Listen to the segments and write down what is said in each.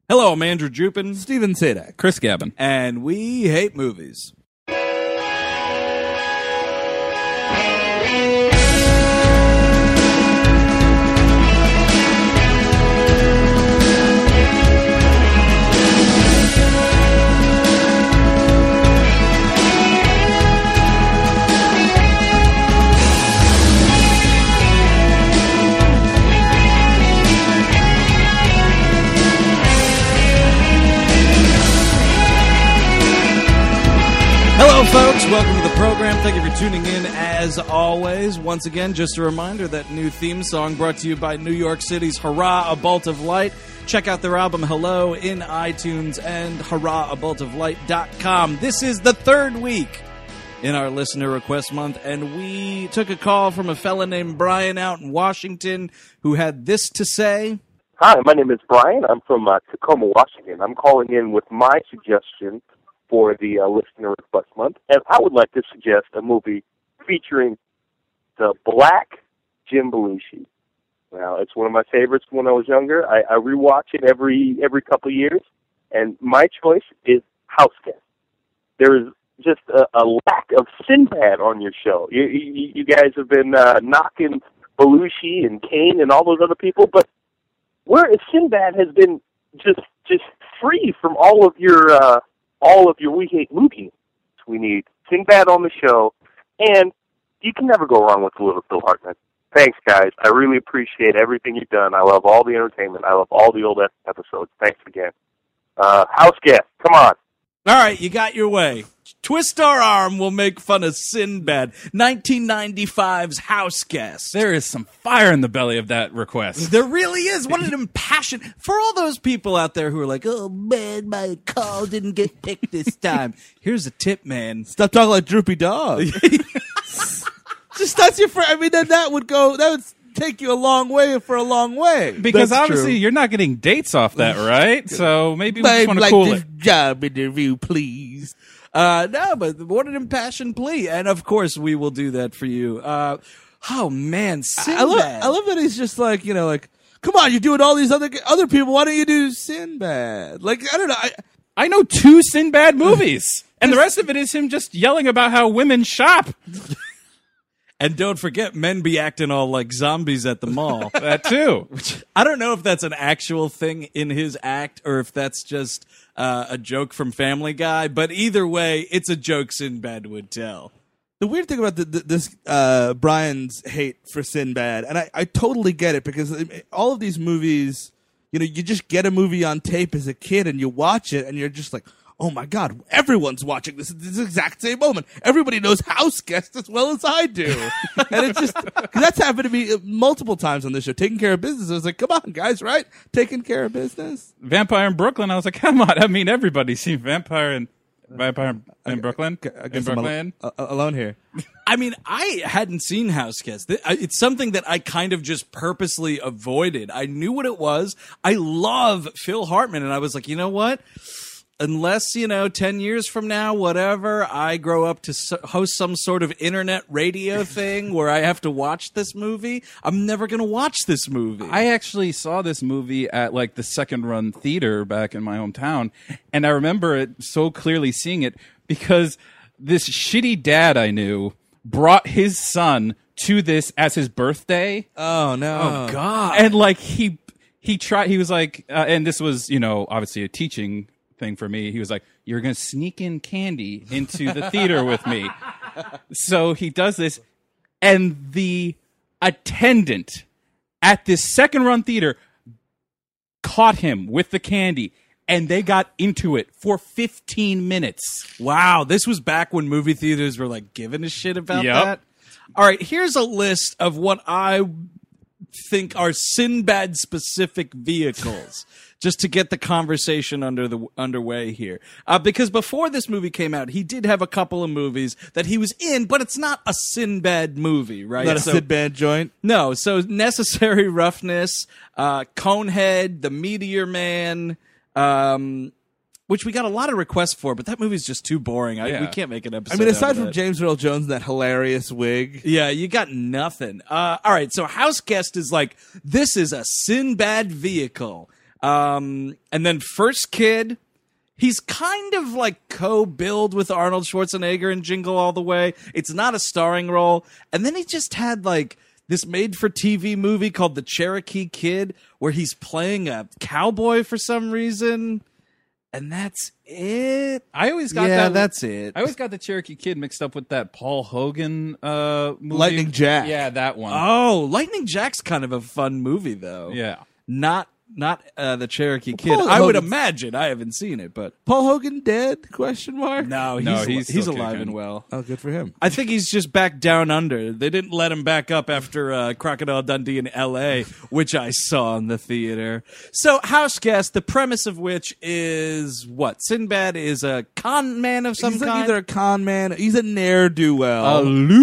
Hello, I'm Andrew Jupin. Steven Sadak. Chris Gavin. And we hate movies. Hello, folks. Welcome to the program. Thank you for tuning in, as always. Once again, just a reminder that new theme song brought to you by New York City's Hurrah, A Bolt of Light. Check out their album, Hello, in iTunes and hurrahaboltoflight.com. This is the third week in our listener request month, and we took a call from a fella named Brian out in Washington who had this to say. Hi, my name is Brian. I'm from Tacoma, Washington. I'm calling in with my suggestion for the listener request month, and I would like to suggest a movie featuring the Black Jim Belushi. Now, it's one of my favorites when I was younger. I rewatch it every couple of years, and my choice is House Guest. There is just a lack of Sinbad on your show. You guys have been knocking Belushi and Kane and all those other people, but where Sinbad has been just free from all of your We Hate Movies. We need Sinbad on the show, and you can never go wrong with a little Phil Hartman. Thanks, guys. I really appreciate everything you've done. I love all the entertainment. I love all the old episodes. Thanks again. House Guest, come on. All right, you got your way. Twist Our Arm will make fun of Sinbad, 1995's House Guest. There is some fire in the belly of that request. There really is. What an impassioned... For all those people out there who are like, oh, man, my call didn't get picked this time. Here's a tip, man. Stop talking like Droopy Dog. Just that's your friend. I mean, then that would take you a long way for a long way. Because That's obviously true. you're not getting dates off that, right? So maybe we just I'd want to like cool this it. job interview, please. No, but what an impassioned plea. And, of course, we will do that for you. Oh, man, Sinbad. I love that he's just like, come on, you're doing all these other people. Why don't you do Sinbad? Like, I don't know. I know 2 Sinbad movies, and the rest of it is him just yelling about how women shop. And don't forget, men be acting all like zombies at the mall. That too. I don't know if that's an actual thing in his act or if that's just a joke from Family Guy, but either way, it's a joke Sinbad would tell. The weird thing about this Brian's hate for Sinbad, and I totally get it, because all of these movies, you just get a movie on tape as a kid and you watch it and you're just like, oh my God, everyone's watching this at this exact same moment. Everybody knows House Guest as well as I do. And it's just, cause that's happened to me multiple times on this show. Taking Care of Business. I was like, come on, guys, right? Taking Care of Business. Vampire in Brooklyn. I was like, come on. I mean, everybody's seen Vampire in Brooklyn. I guess I'm alone here. I mean, I hadn't seen House Guest. It's something that I kind of just purposely avoided. I knew what it was. I love Phil Hartman, and I was like, you know what? Unless, 10 years from now, whatever, I grow up to host some sort of internet radio thing where I have to watch this movie, I'm never going to watch this movie. I actually saw this movie at the second run theater back in my hometown, and I remember it so clearly seeing it because this shitty dad I knew brought his son to this as his birthday. Oh, no. Oh, God. And he tried, he was like, and this was, obviously a teaching thing for me. He was like, you're going to sneak in candy into the theater with me. So he does this, and the attendant at this second run theater caught him with the candy, and they got into it for 15 minutes. Wow, this was back when movie theaters were giving a shit about Yep. that. All right, here's a list of what I think are Sinbad specific vehicles. Just to get the conversation underway here. Because before this movie came out, he did have a couple of movies that he was in, but it's not a Sinbad movie, right? Not a Sinbad joint? No. So Necessary Roughness, Conehead, The Meteor Man, which we got a lot of requests for, but that movie's just too boring. We can't make an episode. I mean, aside out of from it. James Earl Jones and that hilarious wig. Yeah, you got nothing. All right, so House Guest is like, this is a Sinbad vehicle. And then First Kid, he's kind of like co-billed with Arnold Schwarzenegger in Jingle All the Way. It's not a starring role. And then he just had like this made-for-TV movie called The Cherokee Kid, where he's playing a cowboy for some reason. And that's it. I always got that's it. I always got the Cherokee Kid mixed up with that Paul Hogan movie. Lightning Jack. Yeah, that one. Oh, Lightning Jack's kind of a fun movie, though. Yeah. Not the Cherokee Kid. Paul I would Hogan's- imagine. I haven't seen it, but Paul Hogan dead? Question mark. no, he's he's still alive kicking. and well. Oh, good for him. I think he's just back down under. They didn't let him back up after Crocodile Dundee in L.A., which I saw in the theater. So, House Guest, the premise of which is what? Sinbad is a con man of some He's kind? like either a con man. He's a ne'er-do-well. A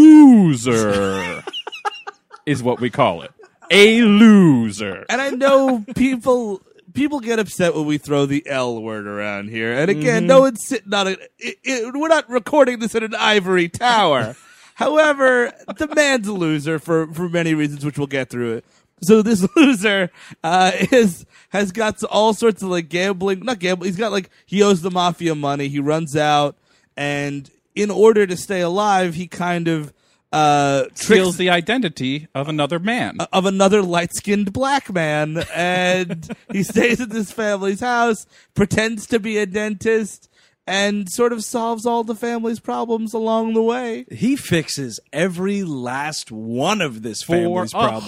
loser is what we call it. A loser. And I know people get upset when we throw the L word around here. And again, no one's sitting on it. We're not recording this in an ivory tower. However, the man's a loser for many reasons, which we'll get through it. So this loser has got all sorts of like gambling, not gambling. He's got like, he owes the mafia money. He runs out, and in order to stay alive, he kind of Steals the identity of another man. of another light-skinned black man, and he stays at this family's house, pretends to be a dentist, and sort of solves all the family's problems along the way. He fixes every last one of this for family's problems.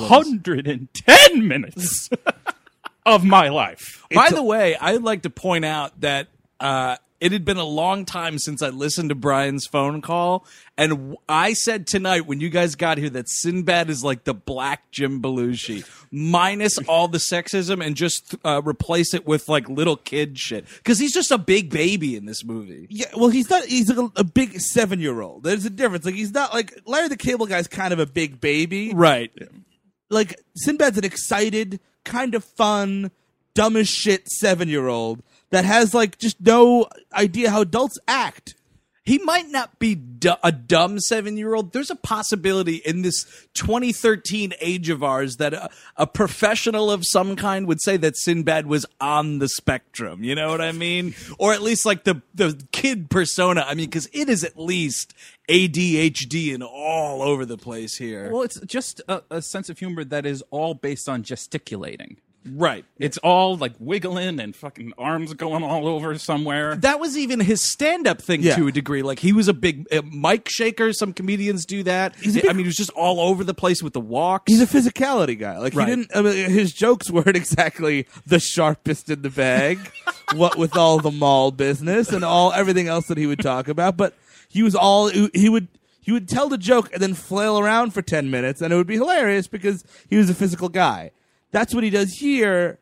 110 minutes of my life. By the way, I'd like to point out that it had been a long time since I listened to Brian's phone call, and I said tonight when you guys got here that Sinbad is like the black Jim Belushi, minus all the sexism, and just replace it with like little kid shit, because he's just a big baby in this movie. Yeah, well, he's not. He's like a big 7-year-old. There's a difference. Like, he's not like Larry the Cable Guy's kind of a big baby. Right. Like, Sinbad's an excited, kind of fun, dumb as shit 7-year-old that has like just no idea how adults act. He might not be a dumb 7-year-old. There's a possibility in this 2013 age of ours that a professional of some kind would say that Sinbad was on the spectrum. You know what I mean? Or at least like the kid persona. I mean, because it is at least ADHD and all over the place here. Well, it's just a sense of humor that is all based on gesticulating. Right. It's all like wiggling and fucking arms going all over somewhere. That was even his stand-up thing to a degree. Like, he was a big mic shaker. Some comedians do that. I mean, he was just all over the place with the walks. He's a physicality guy. Like, Right. he didn't. I mean, his jokes weren't exactly the sharpest in the bag. What with all the mall business and everything else that he would talk about, but he was all he would tell the joke and then flail around for 10 minutes, and it would be hilarious because he was a physical guy. That's what he does here.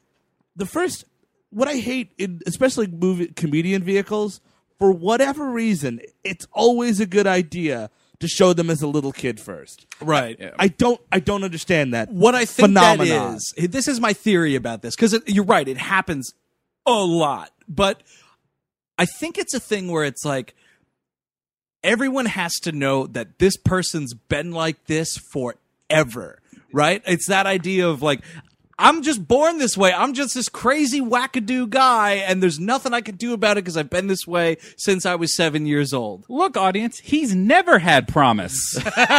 What I hate in especially comedian vehicles, for whatever reason, it's always a good idea to show them as a little kid first. right. I don't understand that. What I think phenomenon. that is, this is my theory about this, because you're right, it happens a lot. But I think it's a thing where it's like, everyone has to know that this person's been like this forever, right? It's that idea of like, I'm just born this way. I'm just this crazy wackadoo guy, and there's nothing I can do about it because I've been this way since I was 7 years old. Look, audience, he's never had promise.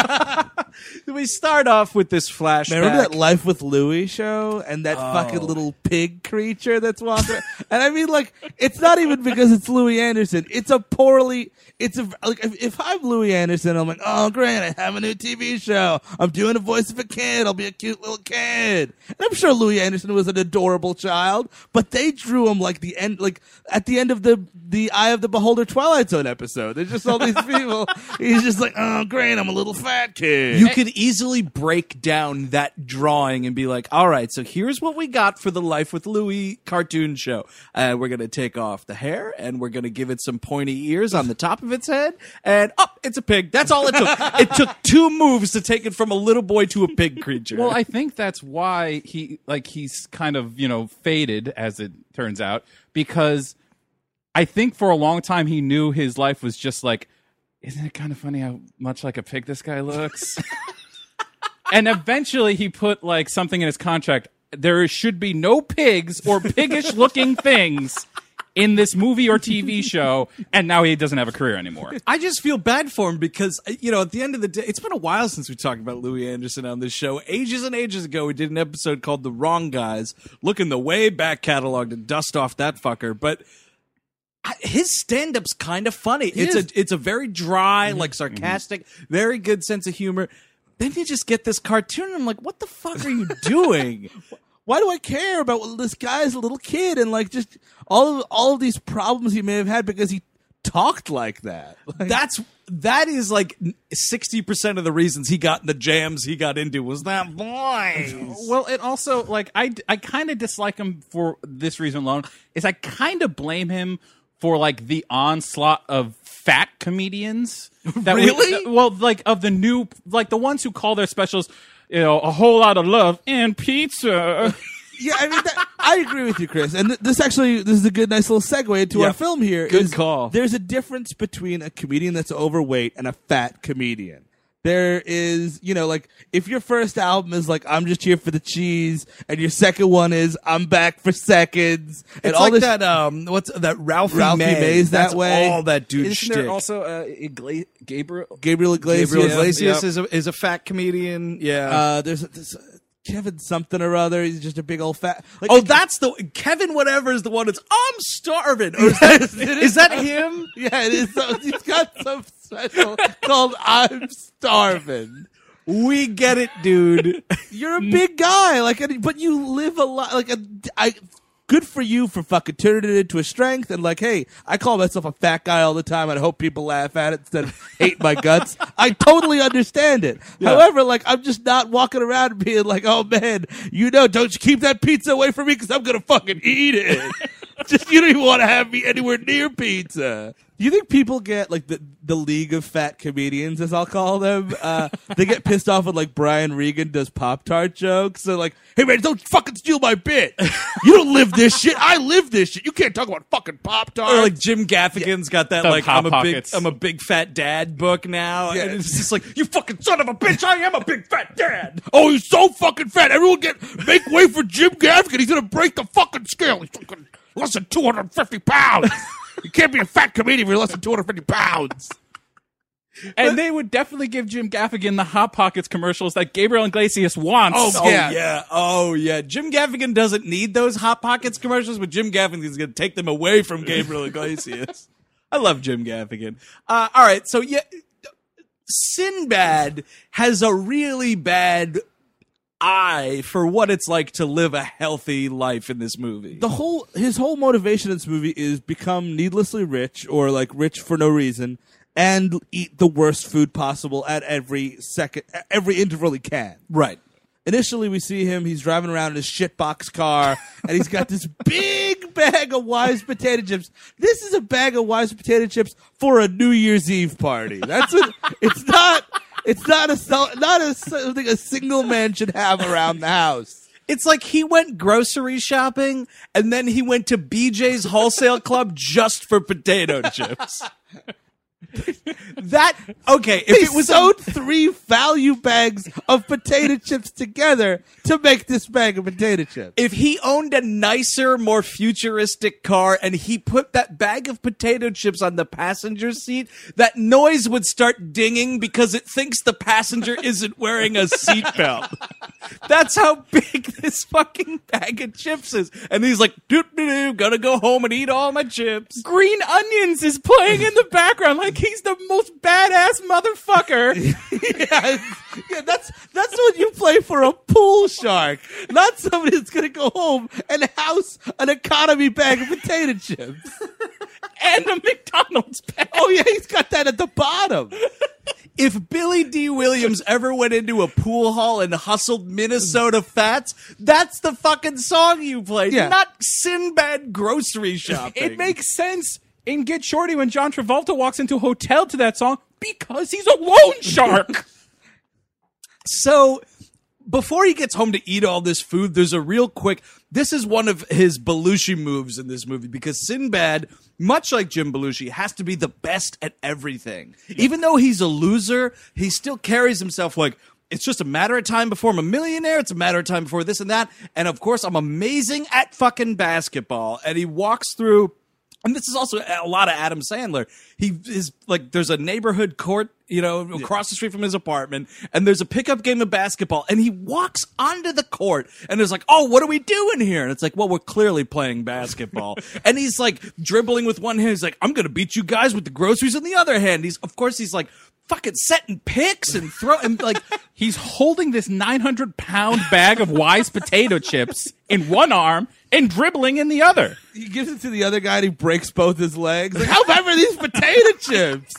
We start off with this flashback. Remember that Life with Louie show and that fucking little pig creature that's walking around? And I mean, like, it's not even because it's Louis Anderson. It's like, if I'm Louis Anderson, I'm like, oh, great, I have a new TV show. I'm doing a voice of a kid. I'll be a cute little kid. And I'm sure Louis Anderson was an adorable child, but they drew him like at the end of the Eye of the Beholder Twilight Zone episode. There's just all these people. He's just like, oh, great, I'm a little fat kid. You could easily break down that drawing and be like, all right, so here's what we got for the Life with Louie cartoon show. We're going to take off the hair, and we're going to give it some pointy ears on the top of its head, and it's a pig. That's all it took. It took 2 moves to take it from a little boy to a pig creature. Well, I think that's why he's kind of, faded, as it turns out, because I think for a long time he knew his life was just like, isn't it kind of funny how much like a pig this guy looks? And eventually he put like something in his contract. there should be no pigs or piggish looking things in this movie or TV show, and now he doesn't have a career anymore. I just feel bad for him because, you know, at the end of the day, it's been a while since we talked about Louis Anderson on this show. Ages and ages ago, we did an episode called The Wrong Guys. Look in the way back catalog to dust off that fucker. But his stand-up's kind of funny. It's a very dry, like sarcastic, very good sense of humor. Then you just get this cartoon, and I'm like, what the fuck are you doing? Why do I care about this guy's a little kid and like just all of these problems he may have had because he talked like that? Like, that is like 60% of the reasons he got in the jams he got into was that voice. Well, it also, like, I kind of dislike him for this reason alone, is I kind of blame him for, like, the onslaught of fat comedians. That Really? Like, of the new, like, the ones who call their specials, you know, a whole lot of love and pizza. yeah, I mean, I agree with you, Chris. And this is a good, nice little segue into Yeah. our film here. Good call. There's a difference between a comedian that's overweight and a fat comedian. There is, you know, like, if your first album is like, I'm just here for the cheese, and your second one is, I'm back for seconds. And It's all like this, that, what's that, Ralphie May. May's that That's way. all that dude Isn't shtick. there also Gabriel? Gabriel Iglesias. Gabriel Iglesias Yeah. is a fat comedian. Yeah. There's Kevin something or other. He's just a big old fat. Like, Oh, that's the Kevin. Whatever is the one. It's I'm starving. Or is that him? yeah, it is. So, he's got some special called I'm Starving. We get it, dude. You're a big guy, like, but you live a lot. Like, good for you for fucking turning it into a strength. And like, hey, I call myself a fat guy all the time, and I hope people laugh at it instead of hate my guts. I totally understand it. However, like, I'm just not walking around being like, oh man, you know, don't you keep that pizza away from me because I'm gonna fucking eat it. Just you don't even want to have me anywhere near pizza. Do you think people get like the League of Fat Comedians, as I'll call them? They get pissed off when like Brian Regan does Pop-Tart jokes. So like, hey man, don't fucking steal my bit. You don't live this shit. I live this shit. You can't talk about fucking Pop-Tart. Or like Jim Gaffigan's got that The like Hot I'm Pockets. a big fat dad book now. Yeah. And it's just like, you fucking son of a bitch, I am a big fat dad. Oh, he's so fucking fat. Everyone make way for Jim Gaffigan. He's gonna break the fucking scale. He's fucking less than 250 pounds. You can't be a fat comedian if you're less than 250 pounds. And they would definitely give Jim Gaffigan the Hot Pockets commercials that Gabriel Iglesias wants. Oh yeah. Jim Gaffigan doesn't need those Hot Pockets commercials, but Jim Gaffigan's going to take them away from Gabriel Iglesias. I love Jim Gaffigan. All right, so yeah, Sinbad has a really bad eye for what it's like to live a healthy life in this movie. His whole motivation in this movie is become needlessly rich, or like rich for no reason, and eat the worst food possible at every interval he can. Right. Initially, we see him. He's driving around in his shitbox car, and he's got this big bag of Wise potato chips. This is a bag of Wise potato chips for a New Year's Eve party. That's what. It's not something a single man should have around the house. It's like he went grocery shopping and then he went to BJ's Wholesale Club just for potato chips. If it was sewed 3 value bags of potato chips together to make this bag of potato chips. If he owned a nicer, more futuristic car and he put that bag of potato chips on the passenger seat, that noise would start dinging because it thinks the passenger isn't wearing a seatbelt. That's how big this fucking bag of chips is. And he's like, doop-doo-doo, gonna go home and eat all my chips. Green Onions is playing in the background like he's the most badass motherfucker. Yeah, that's what you play for a pool shark, not somebody that's gonna go home and house an economy bag of potato chips. And a McDonald's bag. Oh yeah, he's got that at the bottom. If Billy D. Williams ever went into a pool hall and hustled Minnesota Fats, that's the fucking song you played, Yeah. not Sinbad grocery shopping. It makes sense in Get Shorty when John Travolta walks into a hotel to that song because he's a loan shark. So, before he gets home to eat all this food, there's a real quick... This is one of his Belushi moves in this movie, because Sinbad, much like Jim Belushi, has to be the best at everything. Even though he's a loser, he still carries himself like, it's just a matter of time before I'm a millionaire. It's a matter of time before this and that. And of course, I'm amazing at fucking basketball. And he walks through. And this is also a lot of Adam Sandler. He is like, there's a neighborhood court, across the street from his apartment, and there's a pickup game of basketball, and he walks onto the court, and there's like, oh, what are we doing here? And it's like, well, we're clearly playing basketball. And he's like dribbling with one hand. He's like, I'm going to beat you guys with the groceries in the other hand. He's like fucking setting picks and throwing, like, he's holding this 900-pound bag of Wise potato chips in one arm and dribbling in the other. He gives it to the other guy and he breaks both his legs. Like, how bad are these potato chips?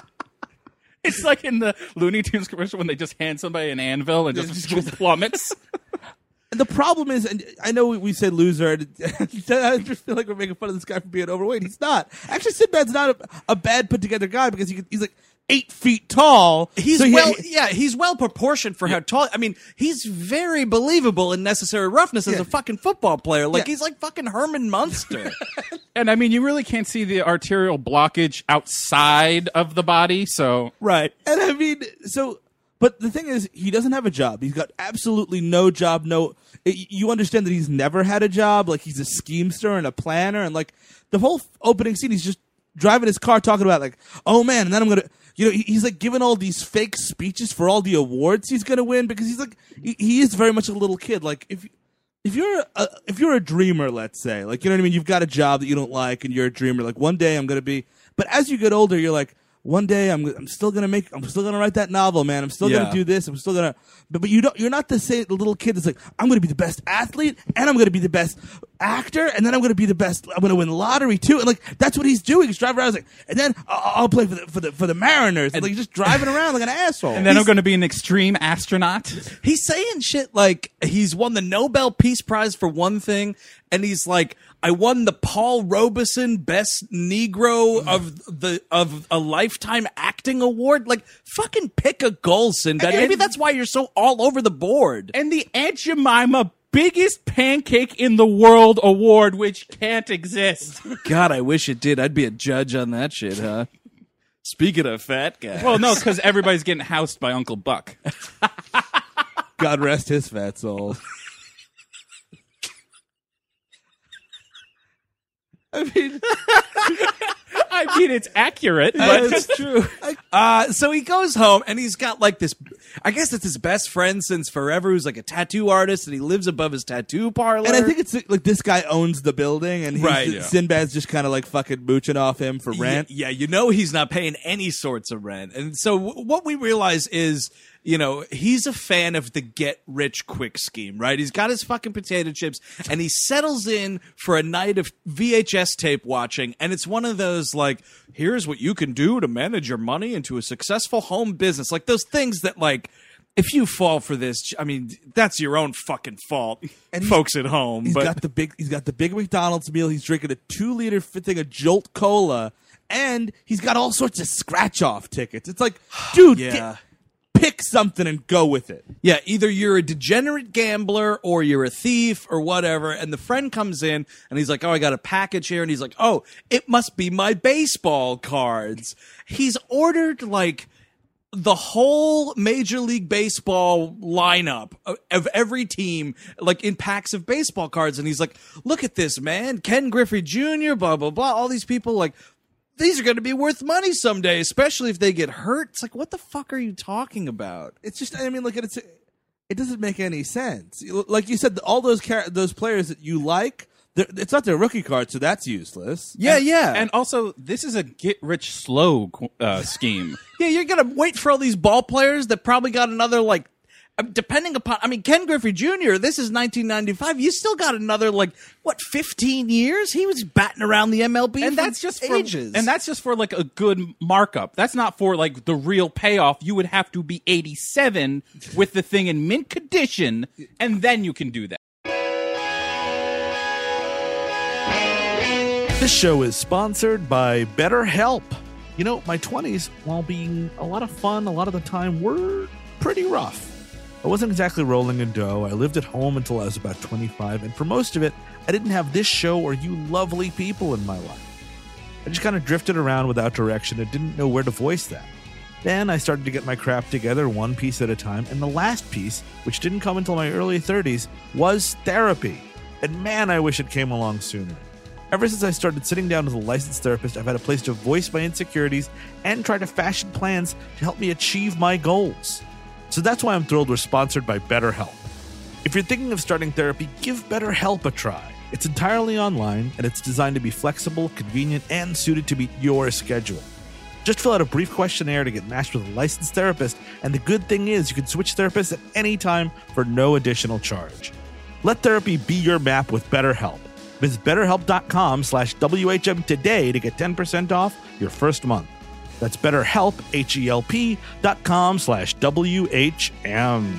It's like in the Looney Tunes commercial when they just hand somebody an anvil and just plummets. And the problem is, and I know we said loser, and I just feel like we're making fun of this guy for being overweight. He's not. Actually, Sinbad's not a bad put together guy because he's like 8 feet tall. He's he's well proportioned for how tall. I mean, he's very believable in Necessary Roughness as a fucking football player. Like he's like fucking Herman Munster. And I mean, you really can't see the arterial blockage outside of the body. So right. And I mean, but the thing is, he doesn't have a job. He's got absolutely no job. You understand that he's never had a job. Like he's a schemester and a planner, and like the whole opening scene, he's just driving his car talking about like, oh man, and then I'm gonna. He's like giving all these fake speeches for all the awards he's gonna win because he's like he is very much a little kid. Like if you're a dreamer, let's say, like you know what I mean, you've got a job that you don't like and you're a dreamer. Like one day I'm gonna be, but as you get older, you're like one day I'm still gonna write that novel, man. I'm still gonna do this. I'm still gonna, but you're not the little kid that's like I'm gonna be the best athlete and I'm gonna be the best actor and then I'm gonna be the best. I'm gonna win the lottery too. And like that's what he's doing. He's driving around like, and then I'll play for the Mariners. And like he's just driving around like an asshole. And then I'm gonna be an extreme astronaut. He's saying shit like he's won the Nobel Peace Prize for one thing, and he's like, I won the Paul Robeson Best Negro of a Lifetime Acting Award. Like, fucking pick a goal, Sinbad. Maybe that's why you're so all over the board. And the Aunt Jemima Biggest Pancake in the World Award, which can't exist. God, I wish it did. I'd be a judge on that shit, huh? Speaking of fat guys. Well, no, because everybody's getting housed by Uncle Buck. God rest his fat soul. I mean, it's accurate, but it's true. So he goes home and he's got like this, I guess it's his best friend since forever, who's like a tattoo artist, and he lives above his tattoo parlor. And I think it's like this guy owns the building, and Sinbad's just kind of like fucking mooching off him for rent. Yeah, he's not paying any sorts of rent. And so what we realize is, he's a fan of the get rich quick scheme, right? He's got his fucking potato chips and he settles in for a night of VHS tape watching. And it's one of those like, here's what you can do to manage your money into a successful home business. Like those things that like, if you fall for this, I mean, that's your own fucking fault, and folks at home. He's got the big McDonald's meal. He's drinking a 2-liter thing of Jolt Cola, and he's got all sorts of scratch-off tickets. It's like, dude, pick something and go with it. Yeah, either you're a degenerate gambler or you're a thief or whatever. And the friend comes in and he's like, oh, I got a package here. And he's like, oh, it must be my baseball cards. He's ordered like the whole Major League Baseball lineup of every team, like in packs of baseball cards. And he's like, look at this, man. Ken Griffey Jr., blah, blah, blah. All these people like, these are going to be worth money someday, especially if they get hurt. It's like, what the fuck are you talking about? It's just, I mean, look, it doesn't make any sense. Like you said, all those players that you like, it's not their rookie card, so that's useless. Yeah. And also, this is a get-rich-slow scheme. Yeah, you're going to wait for all these ball players that probably got another, like, depending upon, I mean, Ken Griffey Jr., this is 1995. You still got another, 15 years? He was batting around the MLB and for that's just ages. And that's just for, a good markup. That's not for, the real payoff. You would have to be 87 with the thing in mint condition, and then you can do that. This show is sponsored by BetterHelp. My 20s, while being a lot of fun, a lot of the time, were pretty rough. I wasn't exactly rolling in dough. I lived at home until I was about 25, and for most of it, I didn't have this show or you lovely people in my life. I just kind of drifted around without direction and didn't know where to voice that. Then I started to get my crap together one piece at a time, and the last piece, which didn't come until my early 30s, was therapy. And man, I wish it came along sooner. Ever since I started sitting down with a licensed therapist, I've had a place to voice my insecurities and try to fashion plans to help me achieve my goals. So that's why I'm thrilled we're sponsored by BetterHelp. If you're thinking of starting therapy, give BetterHelp a try. It's entirely online, and it's designed to be flexible, convenient, and suited to meet your schedule. Just fill out a brief questionnaire to get matched with a licensed therapist, and the good thing is you can switch therapists at any time for no additional charge. Let therapy be your map with BetterHelp. Visit BetterHelp.com/WHM today to get 10% off your first month. That's BetterHelp, HELP.com/WHM.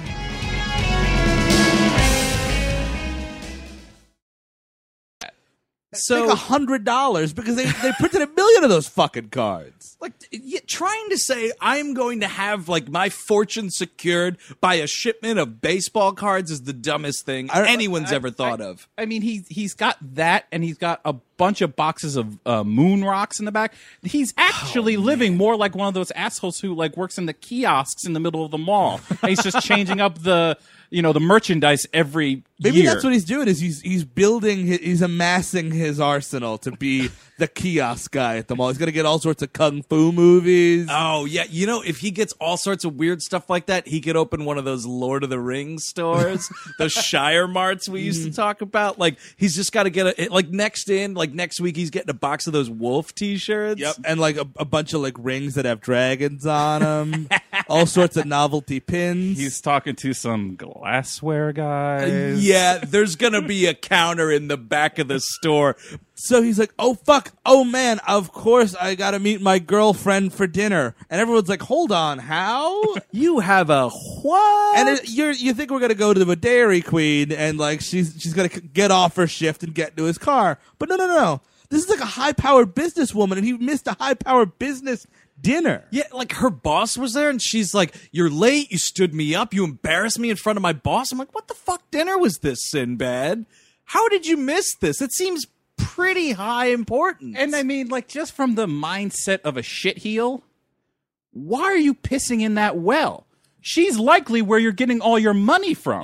So Like $100 because they printed 1 million of those fucking cards. like trying to say I'm going to have like my fortune secured by a shipment of baseball cards is the dumbest thing anyone's ever thought of. I mean, he's got that, and he's got a bunch of boxes of moon rocks in the back. He's actually living more like one of those assholes who like works in the kiosks in the middle of the mall. And he's just changing up the merchandise every Maybe year. that's what he's doing. Is he's building, he's amassing his arsenal to be the kiosk guy at the mall. He's gonna get all sorts of kung fu movies. Oh yeah, if he gets all sorts of weird stuff like that, he could open one of those Lord of the Rings stores, those Shire Marts we used to talk about. Like he's just got to get next week he's getting a box of those wolf T-shirts. Yep, and like a bunch of like rings that have dragons on them. All sorts of novelty pins. He's talking to some glassware guys. Yeah, there's gonna be a counter in the back of the store. So he's like, oh, fuck. Oh, man, of course I got to meet my girlfriend for dinner. And everyone's like, hold on, how? You have a what? And you think we're going to go to the Dairy Queen and, like, she's going to get off her shift and get into his car. But no. This is like a high-powered businesswoman, and he missed a high-powered business dinner. Yeah, like her boss was there, and she's like, "You're late. You stood me up. You embarrassed me in front of my boss." I'm like, "What the fuck dinner was this, Sinbad? How did you miss this? It seems pretty high importance." And I mean, like, just from the mindset of a shitheel, why are you pissing in that well? She's likely where you're getting all your money from.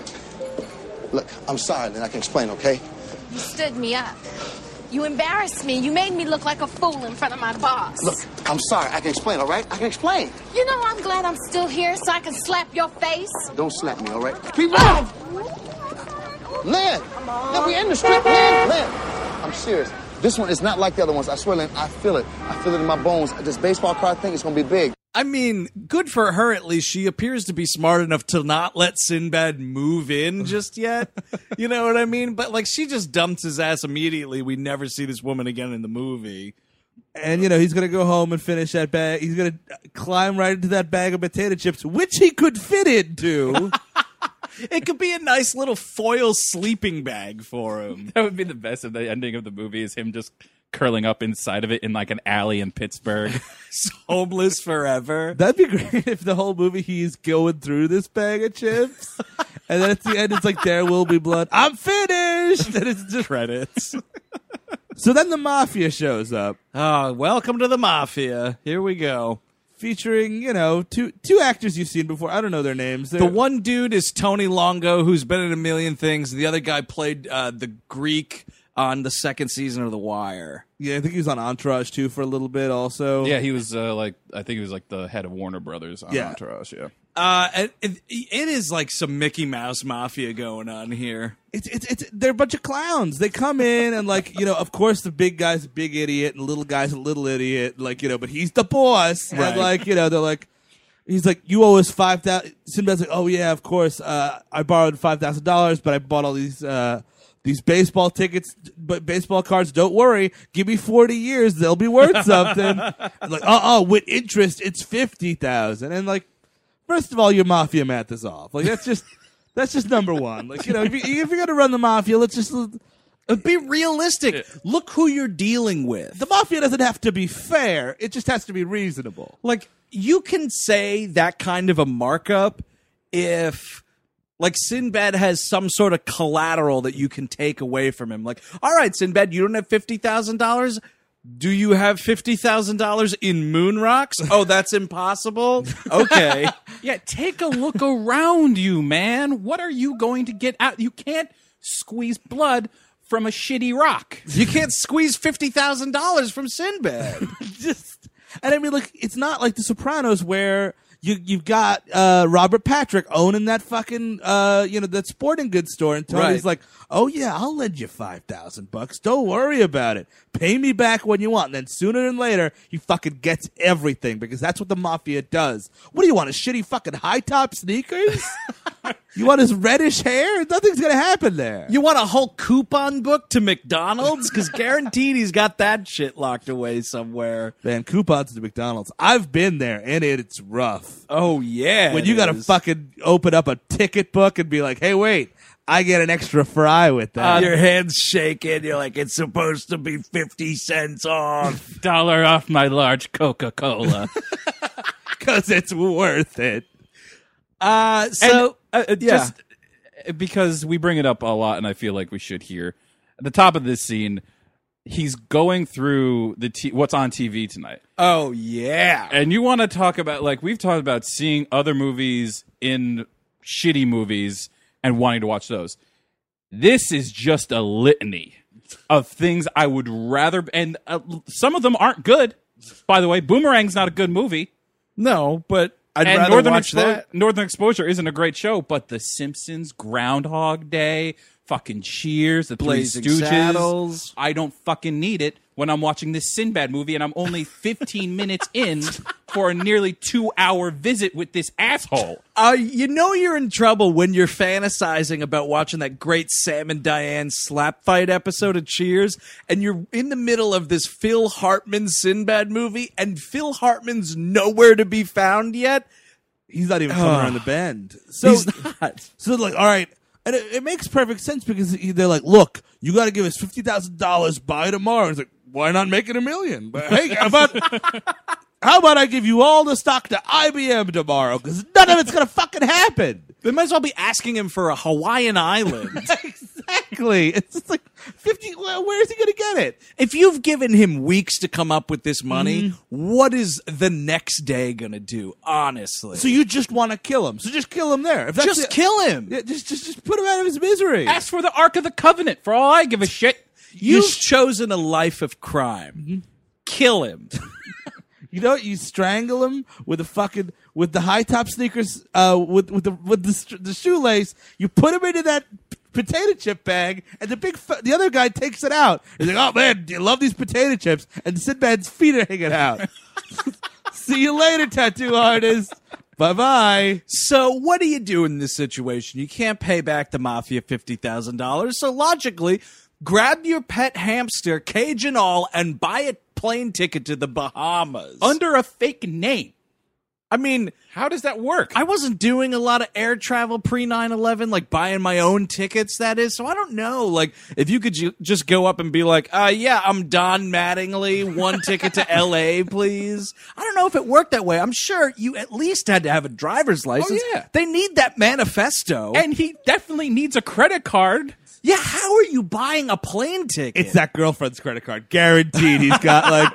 Mm-hmm. Look, I'm sorry, then I can explain, okay? You stood me up. You embarrassed me. You made me look like a fool in front of my boss. Look, I'm sorry. I can explain, all right? I can explain. You know, I'm glad I'm still here so I can slap your face. Don't slap me, all right? People! Lynn! Lynn, we in the street, Lynn! I'm serious. This one is not like the other ones. I swear, Lynn, I feel it. I feel it in my bones. This baseball card thing is going to be big. I mean, good for her at least. She appears to be smart enough to not let Sinbad move in just yet. You know what I mean? But like, she just dumps his ass immediately. We never see this woman again in the movie. And, he's going to go home and finish that bag. He's going to climb right into that bag of potato chips, which he could fit into. It could be a nice little foil sleeping bag for him. That would be the best of the ending of the movie is him just curling up inside of it in like an alley in Pittsburgh. He's homeless forever. That'd be great if the whole movie he's going through this bag of chips. And then at the end, it's like, there will be blood. I'm finished. And it's just Credits. So then the mafia shows up. Oh, welcome to the mafia. Here we go. Featuring, two actors you've seen before. I don't know their names. The one dude is Tony Longo, who's been in a million things. The other guy played the Greek on the second season of The Wire. Yeah, I think he was on Entourage, too, for a little bit also. Yeah, he was I think he was like the head of Warner Brothers on Entourage, yeah. It is like some Mickey Mouse mafia going on here. They're a bunch of clowns. They come in and of course the big guy's a big idiot and the little guy's a little idiot, but he's the boss. Right. And they're like, he's like, you owe us $5,000. Sinbad's like, oh yeah, of course. I borrowed $5,000, but I bought all these baseball tickets, but baseball cards. Don't worry, give me 40 years, they'll be worth something. And like, with interest, it's $50,000. And like, first of all, your mafia math is off. Like that's just number one. Like if you're gonna run the mafia, let's just be realistic. Look who you're dealing with. The mafia doesn't have to be fair; it just has to be reasonable. Like you can say that kind of a markup if. Like, Sinbad has some sort of collateral that you can take away from him. Like, all right, Sinbad, you don't have $50,000, Do you have $50,000 in moon rocks? Oh, that's impossible? Okay. Yeah, take a look around you, man. What are you going to get out? You can't squeeze blood from a shitty rock. You can't squeeze $50,000 from Sinbad. And I mean, like, it's not like The Sopranos where you've got Robert Patrick owning that fucking that sporting goods store, and Tony's like, "Oh yeah, I'll lend you $5,000. Don't worry about it. Pay me back when you want." And then sooner than later, he fucking gets everything because that's what the mafia does. What do you want? A shitty fucking high top sneakers? You want his reddish hair? Nothing's gonna happen there. You want a whole coupon book to McDonald's? Because guaranteed he's got that shit locked away somewhere. Man, coupons to McDonald's. I've been there, and it's rough. Oh, yeah. When you gotta fucking open up a ticket book and be like, "Hey, wait, I get an extra fry with that." Your hand's shaking. You're like, it's supposed to be 50 cents off. $1 off my large Coca-Cola. Because it's worth it. Just because we bring it up a lot, and I feel like we should hear at the top of this scene, he's going through what's on TV tonight. Oh, yeah. And you want to talk about, like, we've talked about seeing other movies in shitty movies and wanting to watch those. This is just a litany of things I would rather, and some of them aren't good. By the way, Boomerang's not a good movie. No, but I'd And rather watch that. Northern Exposure isn't a great show, but The Simpsons, Groundhog Day, fucking Cheers, The Blazing Three Stooges. Saddles. I don't fucking need it when I'm watching this Sinbad movie and I'm only 15 minutes in for a nearly 2-hour visit with this asshole. You know you're in trouble when you're fantasizing about watching that great Sam and Diane slap fight episode of Cheers, and you're in the middle of this Phil Hartman Sinbad movie, and Phil Hartman's nowhere to be found yet. He's not even coming around the bend. So, He's not. So like, all right. And it makes perfect sense because they're like, "Look, you got to give us $50,000 by tomorrow." It's like, why not make it $1 million? But hey, how about I give you all the stock to IBM tomorrow? Because none of it's gonna fucking happen. They might as well be asking him for a Hawaiian island. Exactly. It's just like 50. Where is he gonna get it? If you've given him weeks to come up with this money, what is the next day gonna do? Honestly, So you just want to kill him? So just kill him there. If that's just kill him. Yeah, just put him out of his misery. Ask for the Ark of the Covenant for all I give a shit. You've chosen a life of crime. Kill him. You know, you strangle him with the high top sneakers, with the shoelace. You put him into that potato chip bag, and the other guy takes it out. He's like, "Oh man, do you love these potato chips?" And Sinbad's feet are hanging out. See you later, tattoo artist. Bye-bye. So what do you do in this situation? You can't pay back the mafia $50,000. So logically, grab your pet hamster, cage and all, and buy a plane ticket to the Bahamas. Under a fake name. I mean, How does that work? I wasn't doing a lot of air travel pre 9/11, like buying my own tickets, that is. So I don't know. Like, if you could just go up and be like, yeah, I'm Don Mattingly, 1 ticket to LA, please. I don't know if it worked that way. I'm sure you at least had to have a driver's license. yeah. They need that manifesto. And he definitely needs a credit card. yeah, how are you buying a plane ticket? It's that girlfriend's credit card, guaranteed. He's got like,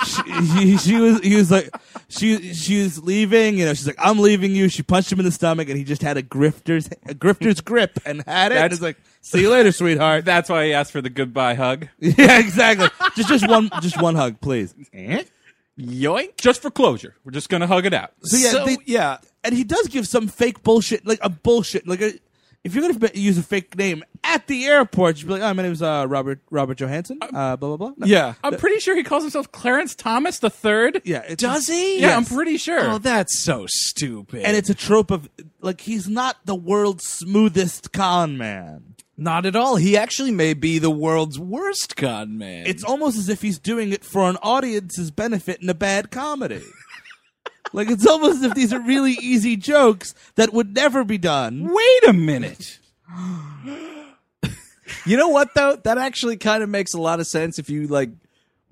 she was leaving. You know, she's like, "I'm leaving you." She punched him in the stomach, and he just had a grifter's grip and had it. And it's like, "See you later, sweetheart." That's why he asked for the goodbye hug. Yeah, exactly. Just one hug, please. Yoink. Just for closure. We're just going to hug it out. So yeah, yeah. and he does give some fake bullshit, like a bullshit, if you're going to use a fake name at the airport, you'd be like, "Oh, my name's Robert Johansson." Blah blah blah. No. Yeah. I'm pretty sure he calls himself Clarence Thomas III. Yeah. Does he? Yeah, Yes. I'm pretty sure. Oh, that's so stupid. And it's a trope of like he's not the world's smoothest con man. not at all. He actually may be the world's worst con man. It's almost as if he's doing it for an audience's benefit in a bad comedy. Like, it's almost as if these are really easy jokes that would never be done. Wait a minute. You know what, though? That actually kind of makes a lot of sense if you, like,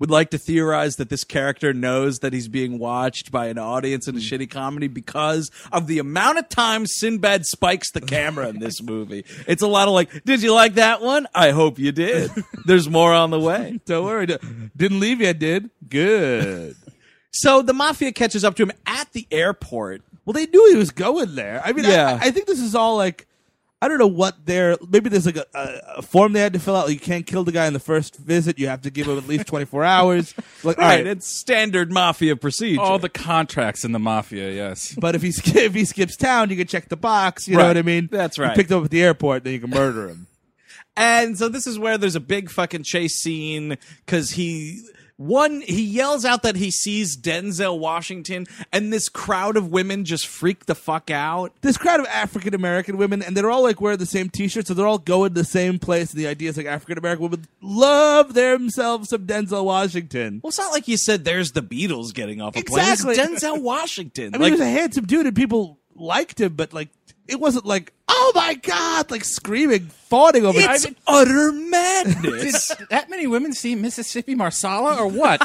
would like to theorize that this character knows that he's being watched by an audience in a shitty comedy because of the amount of time Sinbad spikes the camera in this movie. It's a lot of like, did you like that one? I hope you did. There's more on the way. Don't worry. Didn't leave yet, did? Good. So the mafia catches up to him at the airport. Well, they knew he was going there. I mean, Yeah. I think this is all like, I don't know what maybe there's like a form they had to fill out. Like, you can't kill the guy in the first visit. You have to give him at least 24 hours. Like, all Right, right. it's standard mafia procedure. All the contracts in the mafia, yes. But if he skips town, you can check the box. You know Right. what I mean? That's right. You picked him up at the airport, then you can murder him. And so this is where there's a big fucking chase scene because he yells out that he sees Denzel Washington, and this crowd of women just freak the fuck out. This crowd of African American women, and they're all like wearing the same T-shirts, so they're all going the same place. And the idea is like African American women love themselves some Denzel Washington. Well, it's not like you said there's the Beatles getting off a Exactly. plane. It's Denzel Washington. I mean, he was a handsome dude, and people liked him, but like it wasn't like, oh my god, like screaming, fawning over. it's utter madness. Did that many women see Mississippi Marsala or what?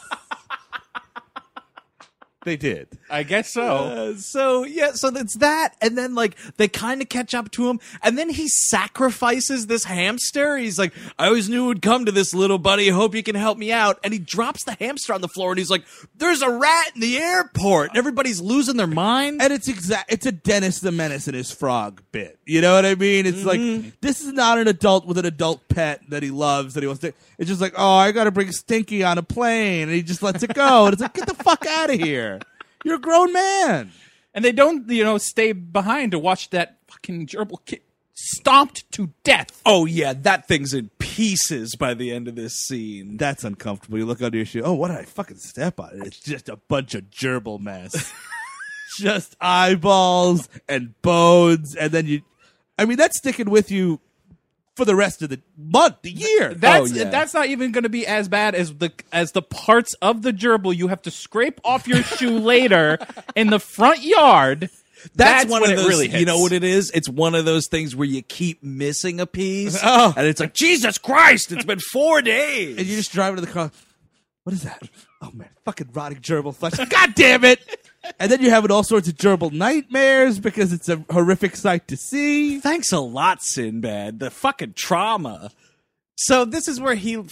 They did. I guess so. So it's that, and then like they kind of catch up to him, and then he sacrifices this hamster. He's like, I always knew it would come to this, little buddy. Hope you can help me out. And he drops the hamster on the floor, and he's like, there's a rat in the airport. And everybody's losing their mind. And it's a Dennis the Menace and his frog bit. You know what I mean? It's like, this is not an adult with an adult pet that he loves, that he wants to. It's just like, oh, I got to bring Stinky on a plane, and he just lets it go. And it's like, get the fuck out of here. You're a grown man. And they don't, stay behind to watch that fucking gerbil kid stomped to death. Oh yeah, that thing's in pieces by the end of this scene. That's uncomfortable. You look under your shoe. Oh, what did I fucking step on? It's just a bunch of gerbil mess. Just eyeballs and bones. And then that's sticking with you for the rest of the month, the year. That's not even going to be as bad as the parts of the gerbil you have to scrape off your shoe later in the front yard. That's one when of those, it really hits. You know what it is? It's one of those things where you keep missing a piece. Oh. And it's like, Jesus Christ, it's been 4 days. And you just drive into the car. What is that? Oh, man. Fucking rotting gerbil flesh. God damn it. And then you're having all sorts of gerbil nightmares because it's a horrific sight to see. Thanks a lot, Sinbad. The fucking trauma. So this is where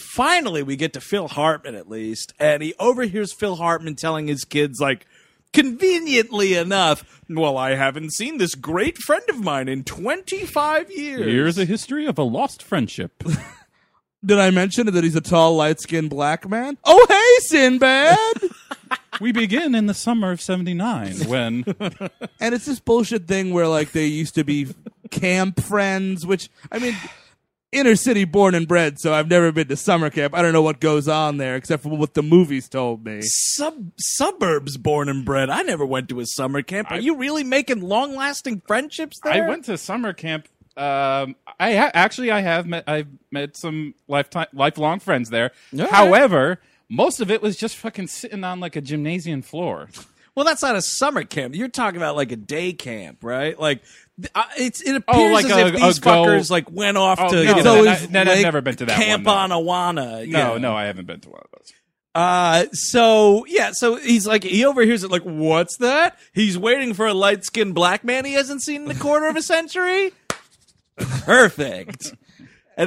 we get to Phil Hartman at least, and he overhears Phil Hartman telling his kids, like, conveniently enough, well, I haven't seen this great friend of mine in 25 years. Here's a history of a lost friendship. Did I mention that he's a tall, light-skinned black man? Oh, hey, Sinbad! We begin in the summer of 79 when... And it's this bullshit thing where, like, they used to be camp friends, which, I mean, inner city born and bred, so I've never been to summer camp. I don't know what goes on there, except for what the movies told me. Suburbs born and bred. I never went to a summer camp. Are you really making long-lasting friendships there? I went to summer camp. I've met some lifelong friends there. All However... right. Most of it was just fucking sitting on like a gymnasium floor. Well, that's not a summer camp. You're talking about like a day camp, right? Like it appears like as if these fuckers like went off to I've never been to that Camp one, on Awana. No, I haven't been to one of those. So he's like, he overhears it like, what's that? He's waiting for a light-skinned black man he hasn't seen in a quarter of a century. Perfect. And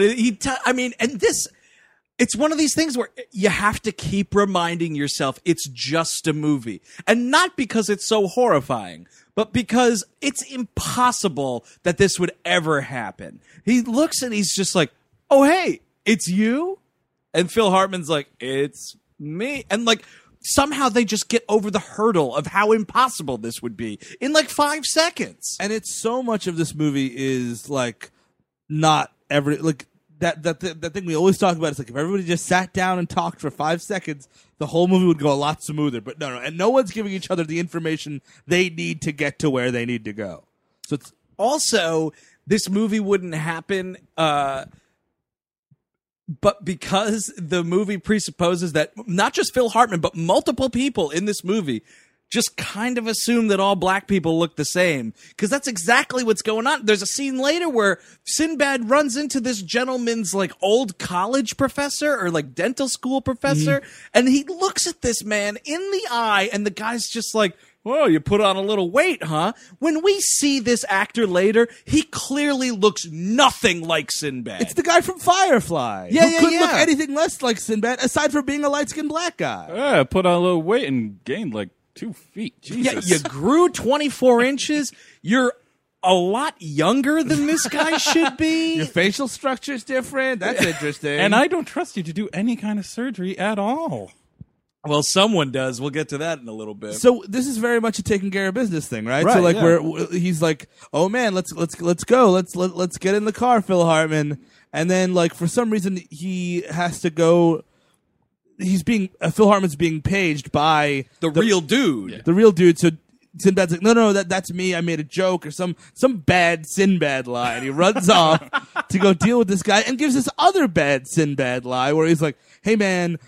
it's one of these things where you have to keep reminding yourself it's just a movie. And not because it's so horrifying, but because it's impossible that this would ever happen. He looks and he's just like, oh, hey, it's you? And Phil Hartman's like, it's me. And like, somehow they just get over the hurdle of how impossible this would be in like 5 seconds. And it's so much of this movie is like not every like that thing we always talk about. It's like if everybody just sat down and talked for 5 seconds, the whole movie would go a lot smoother. But no, and no one's giving each other the information they need to get to where they need to go. So it's also, this movie wouldn't happen, but because the movie presupposes that not just Phil Hartman, but multiple people in this movie just kind of assume that all black people look the same, because that's exactly what's going on. There's a scene later where Sinbad runs into this gentleman's like old college professor or like dental school professor, and he looks at this man in the eye, and the guy's just like, "Whoa, you put on a little weight, huh?" When we see this actor later, he clearly looks nothing like Sinbad. It's the guy from Firefly. Yeah, who yeah, couldn't yeah. look anything less like Sinbad, aside from being a light-skinned black guy. I put on a little weight and gained like 2 feet. Jesus. Yeah, you grew 24 inches. You're a lot younger than this guy should be. Your facial structure's different. That's interesting. And I don't trust you to do any kind of surgery at all. Well, someone does. We'll get to that in a little bit. So this is very much a taking care of business thing, right? Right, so like yeah. he's like, "Oh man, let's go. Let's get in the car, Phil Hartman." And then like for some reason he has to go. He's being Phil Hartman's being paged by the real dude. the real dude. So Sinbad's like, no, that's me. I made a joke or some bad Sinbad lie. And he runs off to go deal with this guy and gives this other bad Sinbad lie where he's like, "Hey man,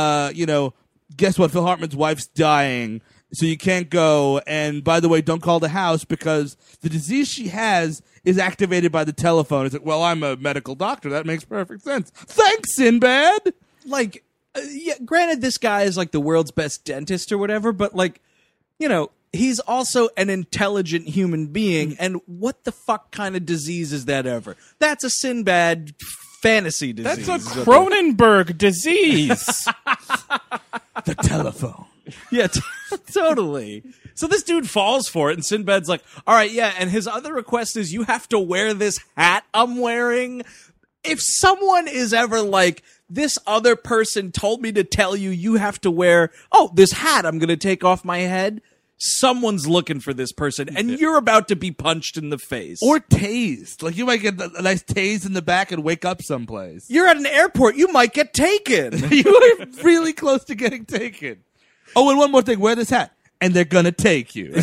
guess what? Phil Hartman's wife's dying, so you can't go. And by the way, don't call the house because the disease she has is activated by the telephone." It's like, "Well, I'm a medical doctor. That makes perfect sense. Thanks, Sinbad." Like, yeah, granted, this guy is like the world's best dentist or whatever, but like, he's also an intelligent human being. And what the fuck kind of disease is that ever? That's a Sinbad fantasy disease. That's a Cronenberg disease. The telephone. Yeah, totally. So this dude falls for it, and Sinbad's like, "All right, yeah." And his other request is, "You have to wear this hat I'm wearing." If someone is ever like, "This other person told me to tell you you have to wear, this hat I'm going to take off my head," someone's looking for this person, and you're about to be punched in the face. Or tased. Like, you might get a nice tase in the back and wake up someplace. You're at an airport, you might get taken. You are really close to getting taken. Oh, and one more thing. Wear this hat. And they're going to take you.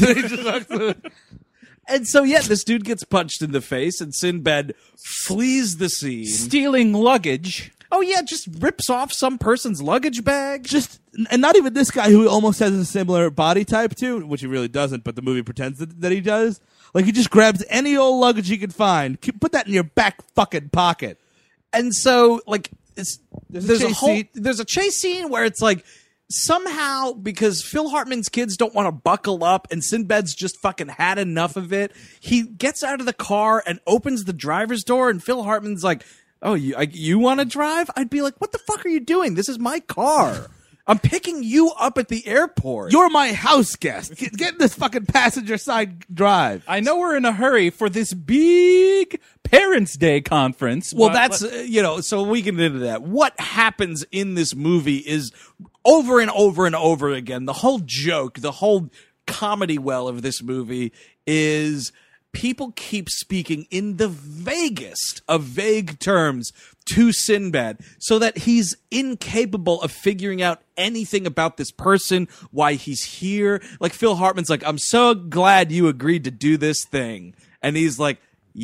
And so, yeah, this dude gets punched in the face, and Sinbad flees the scene. Stealing luggage. Oh, yeah, just rips off some person's luggage bag. And not even this guy who almost has a similar body type to, which he really doesn't, but the movie pretends that he does. Like, he just grabs any old luggage he can find. Put that in your back fucking pocket. And so, like, there's a a chase scene where it's like, somehow, because Phil Hartman's kids don't want to buckle up and Sinbad's just fucking had enough of it, he gets out of the car and opens the driver's door, and Phil Hartman's like, "Oh, you want to drive?" I'd be like, "What the fuck are you doing? This is my car. I'm picking you up at the airport. You're my house guest. Get in this fucking passenger side drive." I know we're in a hurry for this big Parents' Day conference. Well, but that's, so we can get into that. What happens in this movie is over and over and over again. The whole joke, the whole comedy well of this movie is people keep speaking in the vaguest of vague terms to Sinbad so that he's incapable of figuring out anything about this person, why he's here. Like, Phil Hartman's like, "I'm so glad you agreed to do this thing." And he's like,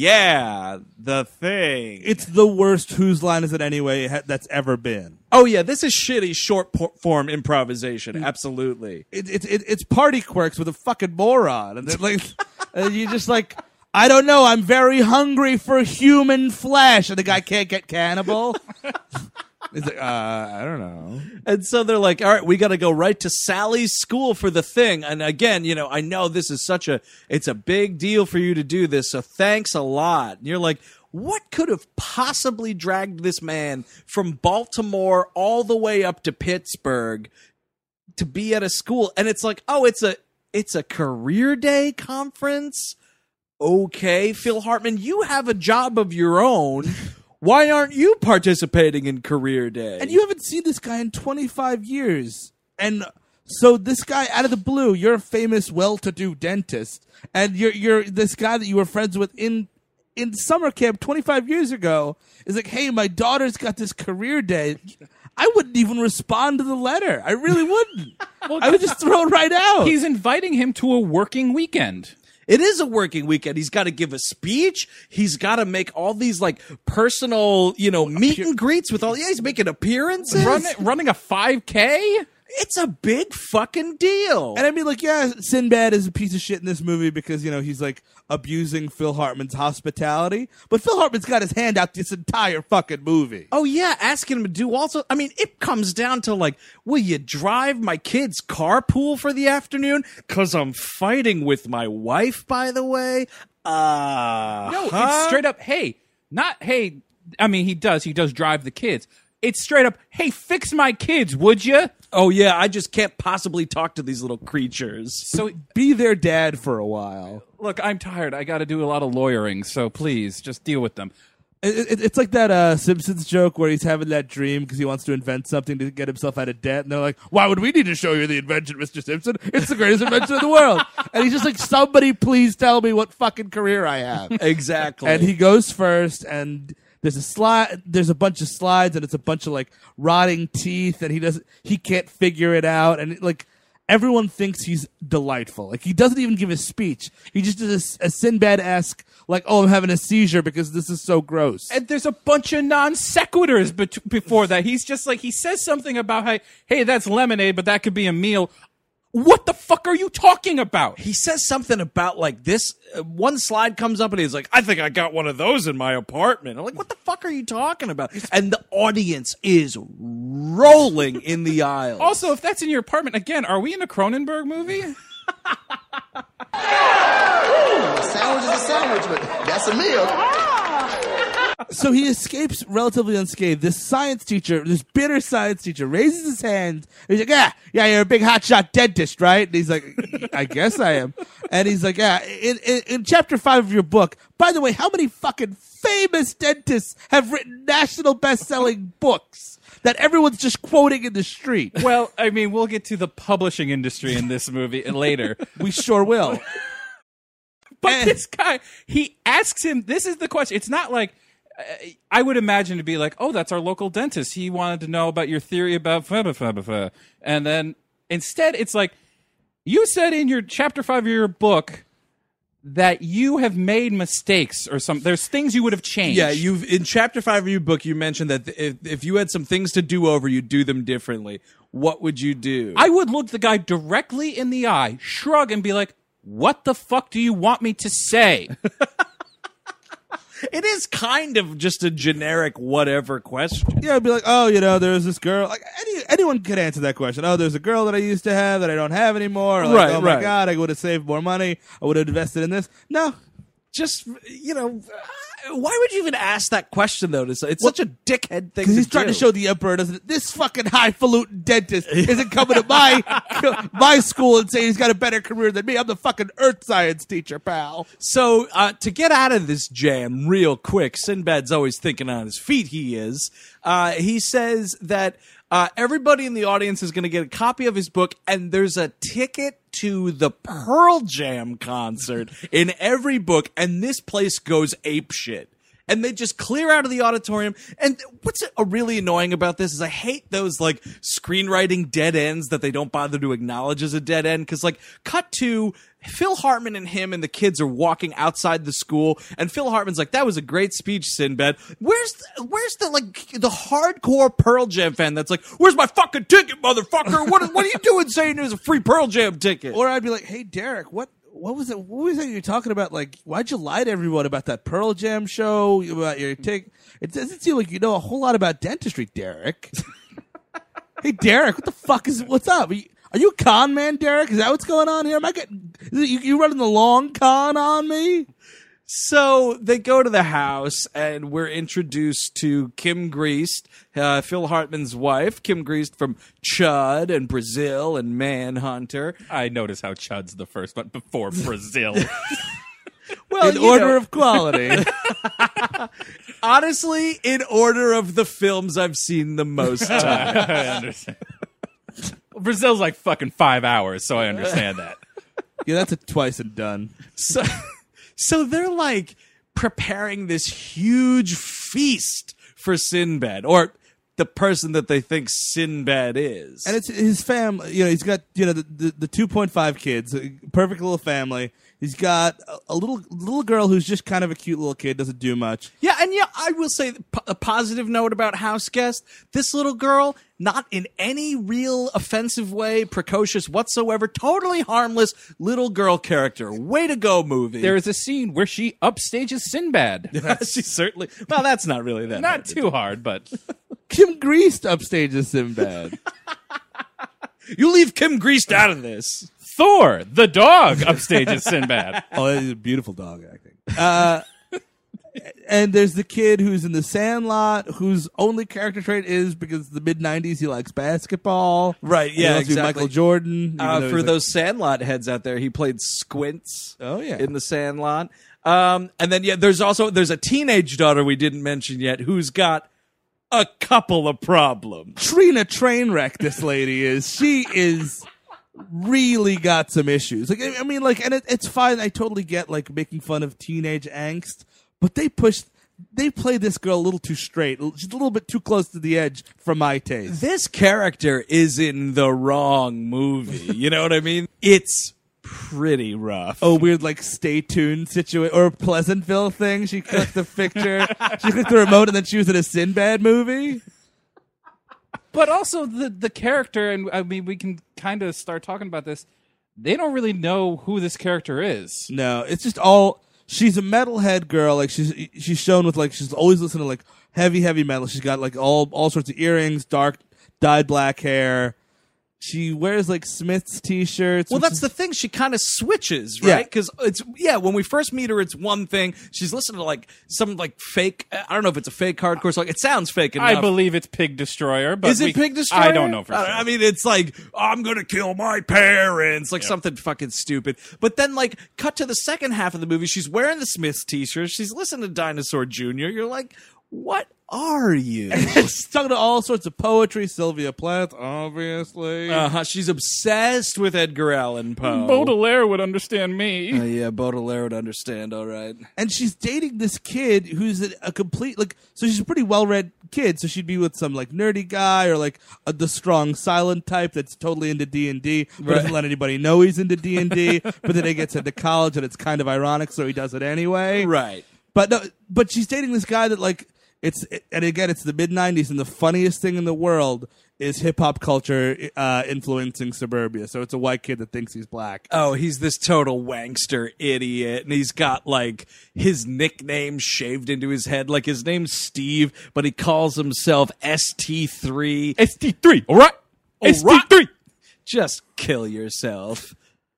"Yeah, the thing." It's the worst Whose Line Is It Anyway that's ever been. Oh, yeah, this is shitty short-form improvisation. Absolutely. It's party quirks with a fucking moron. And they're like, and you're just like, "I don't know, I'm very hungry for human flesh." And the guy can't get cannibal. He's like, I don't know. And so they're like, "All right, we got to go right to Sally's school for the thing." And again, I know this is it's a big deal for you to do this, so thanks a lot. And you're like, what could have possibly dragged this man from Baltimore all the way up to Pittsburgh to be at a school? And it's like, it's a career day conference. Okay, Phil Hartman, you have a job of your own. Why aren't you participating in Career Day? And you haven't seen this guy in 25 years. And so this guy, out of the blue, you're a famous, well-to-do dentist, and you're this guy that you were friends with in summer camp 25 years ago is like, "Hey, my daughter's got this Career Day." I wouldn't even respond to the letter. I really wouldn't. I would just throw it right out. He's inviting him to a working weekend. It is a working weekend. He's got to give a speech. He's got to make all these like personal, meet and greets with all. Yeah, he's making appearances. Running a 5K? It's a big fucking deal. And I mean, like, yeah, Sinbad is a piece of shit in this movie because, you know, he's like abusing Phil Hartman's hospitality. But Phil Hartman's got his hand out this entire fucking movie. Oh, yeah, asking him to do also. I mean, it comes down to like, will you drive my kid's carpool for the afternoon? Because I'm fighting with my wife, by the way. No, it's straight up, hey, not, hey, I mean, he does drive the kids. It's straight up, hey, fix my kids, would you? Oh, yeah, I just can't possibly talk to these little creatures. So, Be their dad for a while. look, I'm tired. I got to do a lot of lawyering, so please, just deal with them. It's like that Simpsons joke where he's having that dream because he wants to invent something to get himself out of debt. And they're like, why would we need to show you the invention, Mr. Simpson? It's the greatest invention in the world. And he's just like, somebody please tell me what fucking career I have. Exactly. And he goes first, and there's a bunch of slides, and it's a bunch of like rotting teeth, and he can't figure it out. And like, everyone thinks he's delightful. Like, he doesn't even give a speech. He just does a Sinbad-esque, like, oh, I'm having a seizure because this is so gross. And there's a bunch of non sequiturs before that. He's just like, he says something about, hey, that's lemonade, but that could be a meal. What the fuck are you talking about? He says something about like this. One slide comes up and he's like, I think I got one of those in my apartment. I'm like, what the fuck are you talking about? And the audience is rolling in the aisles. Also, if that's in your apartment, again, are we in a Cronenberg movie? A sandwich is a sandwich, but that's a meal. So he escapes relatively unscathed. This bitter science teacher, raises his hand. He's like, yeah, you're a big hotshot dentist, right? And he's like, I guess I am. And he's like, yeah, in chapter 5 of your book, by the way, how many fucking famous dentists have written national best-selling books that everyone's just quoting in the street? Well, I mean, we'll get to the publishing industry in this movie later. We sure will. But this guy, he asks him, this is the question. It's not like, I would imagine to be like, oh, that's our local dentist. He wanted to know about your theory about and then instead it's like, you said in your chapter 5 of your book that you have made mistakes or something. There's things you would have changed. Yeah, in chapter 5 of your book, you mentioned that if you had some things to do over, you'd do them differently. What would you do? I would look the guy directly in the eye, shrug, and be like, what the fuck do you want me to say? It is kind of just a generic whatever question. Yeah, I'd be like, oh, you know, there's this girl. Like anyone could answer that question. Oh, there's a girl that I used to have that I don't have anymore. Or like, oh my God, I would have saved more money. I would have invested in this. No, just, you know, why would you even ask that question though? It's such a dickhead thing. Because he's trying to show the emperor, doesn't it? This fucking highfalutin dentist isn't coming to my school and saying he's got a better career than me. I'm the fucking earth science teacher, pal. So to get out of this jam real quick, Sinbad's always thinking on his feet. He is. He says that everybody in the audience is going to get a copy of his book, and there's a ticket to the Pearl Jam concert in every book, and this place goes apeshit. And they just clear out of the auditorium. And what's really annoying about this is I hate those like screenwriting dead ends that they don't bother to acknowledge as a dead end. Cause like cut to Phil Hartman and him and the kids are walking outside the school, and Phil Hartman's like, that was a great speech, Sinbad. Where's the like the hardcore Pearl Jam fan that's like, where's my fucking ticket, motherfucker? What are you doing saying there's a free Pearl Jam ticket? Or I'd be like, hey, Derek, what was it? What was it you're talking about? Like, why'd you lie to everyone about that Pearl Jam show? About your take? It doesn't seem like you know a whole lot about dentistry, Derek. Hey, Derek, what's up? Are you a con man, Derek? Is that what's going on here? Am I getting you running the long con on me? So they go to the house, and we're introduced to Kim Greist, Phil Hartman's wife. Kim Greist from Chud and Brazil and Manhunter. I noticed how Chud's the first one before Brazil. Well, in order of quality. Honestly, in order of the films I've seen the most time. I understand. Brazil's like fucking 5 hours, so I understand that. Yeah, that's a twice and done. So they're like preparing this huge feast for Sinbad, or the person that they think Sinbad is. And it's his family. He's got the 2.5 kids, a perfect little family. He's got a little girl who's just kind of a cute little kid, doesn't do much. Yeah, and I will say a positive note about House Guest. This little girl, not in any real offensive way, precocious whatsoever, totally harmless little girl character. Way to go, movie. There is a scene where she upstages Sinbad. She certainly. Well, that's not really that. Not too hard, but Kim Greist upstages Sinbad. You leave Kim Greist out of this. Thor, the dog, upstages Sinbad. Oh, he's a beautiful dog acting. And there's the kid who's in the Sandlot, whose only character trait is because the mid-'90s he likes basketball. Right, And he yeah, wants to be exactly. Michael Jordan. even though he's For like- those Sandlot heads out there, he played Squints. Oh, yeah. In the Sandlot. And then there's a teenage daughter we didn't mention yet who's got a couple of problems. Trina Trainwreck, this lady is. She is really got some issues. Like, I mean, like, and it's fine. I totally get, like, making fun of teenage angst, but they play this girl a little too straight. She's a little bit too close to the edge for my taste. This character is in the wrong movie. You know what I mean? It's pretty rough. Oh, weird, like, stay tuned situation, or Pleasantville thing. She clicked the picture, she clicked the remote, and then she was in a Sinbad movie. But also the character, and I mean, we can kind of start talking about this. They don't really know who this character is. No, it's just all. She's a metalhead girl. Like she's shown with like she's always listening to like heavy metal. She's got like all sorts of earrings, dark dyed black hair. She wears like Smith's t-shirts. Well, which that's is- the thing. She kind of switches, Yeah. right? Because when we first meet her, it's one thing. She's listening to like some like fake. I don't know if it's a fake hardcore song. It sounds fake enough. I believe it's Pig Destroyer, but Is it Pig Destroyer? I don't know for sure. I mean, it's like, I'm going to kill my parents. Like something fucking stupid. But then, like, cut to the second half of the movie. She's wearing the Smiths t-shirt. She's listening to Dinosaur Jr. You're like, what are you? She's talking to all sorts of poetry. Sylvia Plath, obviously. She's obsessed with Edgar Allan Poe. Baudelaire would understand me. Yeah, Baudelaire would understand, all right. And she's dating this kid who's a complete like. So she's a pretty well-read kid. So she'd be with some like nerdy guy or like the strong silent type that's totally into D&D, but doesn't let anybody know he's into D&D. But then he gets into college and it's kind of ironic, so he does it anyway. Right. But no, but she's dating this guy that like and again it's the mid-'90s and the funniest thing in the world is hip hop culture influencing suburbia. So it's a white kid that thinks he's black. Oh, he's this total wankster idiot, and he's got like his nickname shaved into his head. Like his name's Steve, but he calls himself ST3. ST3, all right? ST3. Just kill yourself.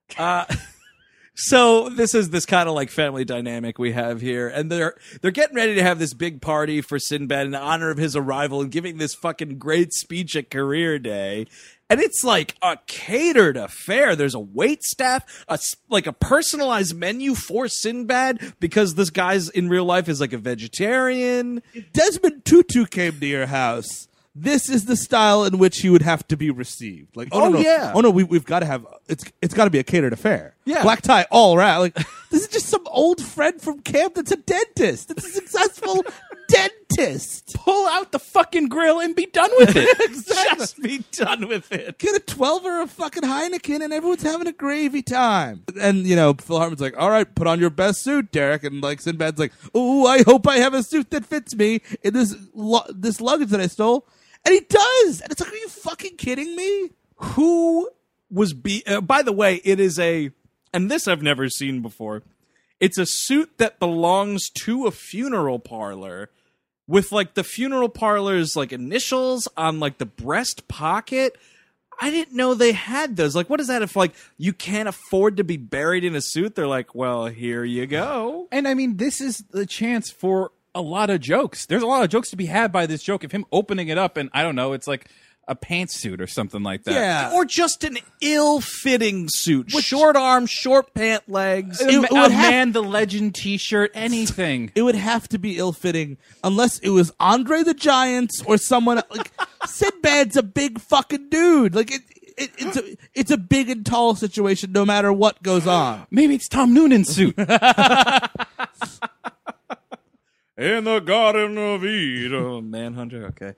So this is this kind of like family dynamic we have here, and they're getting ready to have this big party for Sinbad in honor of his arrival and giving this fucking great speech at Career Day. And it's like a catered affair. There's a wait staff, like a personalized menu for Sinbad because this guy's in real life is like a vegetarian. If Desmond Tutu came to your house, this is the style in which he would have to be received. Like, Oh, no, yeah. oh no, we've got to have it's got to be a catered affair. Yeah. Black tie all around. Like, this is just some old friend from camp that's a dentist. It's a successful dentist. Pull out the fucking grill and be done with it. Just be done with it. Get a 12 or a fucking Heineken and everyone's having a gravy time. And, Phil Hartman's like, all right, put on your best suit, Derek. And, like, Sinbad's like, ooh, I hope I have a suit that fits me in this luggage that I stole. And he does. And it's like, are you fucking kidding me? Who was by the way, it is and this I've never seen before. It's a suit that belongs to a funeral parlor with like the funeral parlor's like initials on like the breast pocket. I didn't know they had those. Like, what is that if like you can't afford to be buried in a suit? They're like, well, here you go. And I mean, this is the chance for a lot of jokes. There's a lot of jokes to be had by this joke of him opening it up, and I don't know, it's like a pantsuit or something like that. Yeah. Or just an ill-fitting suit. Short arms, short pant legs. A would have- Man the Legend t-shirt, anything. It would have to be ill-fitting unless it was Andre the Giant or someone like Sinbad's a big fucking dude. Like it's a big and tall situation no matter what goes on. Maybe it's Tom Noonan's suit. In the Garden of Eden. Manhunter, okay.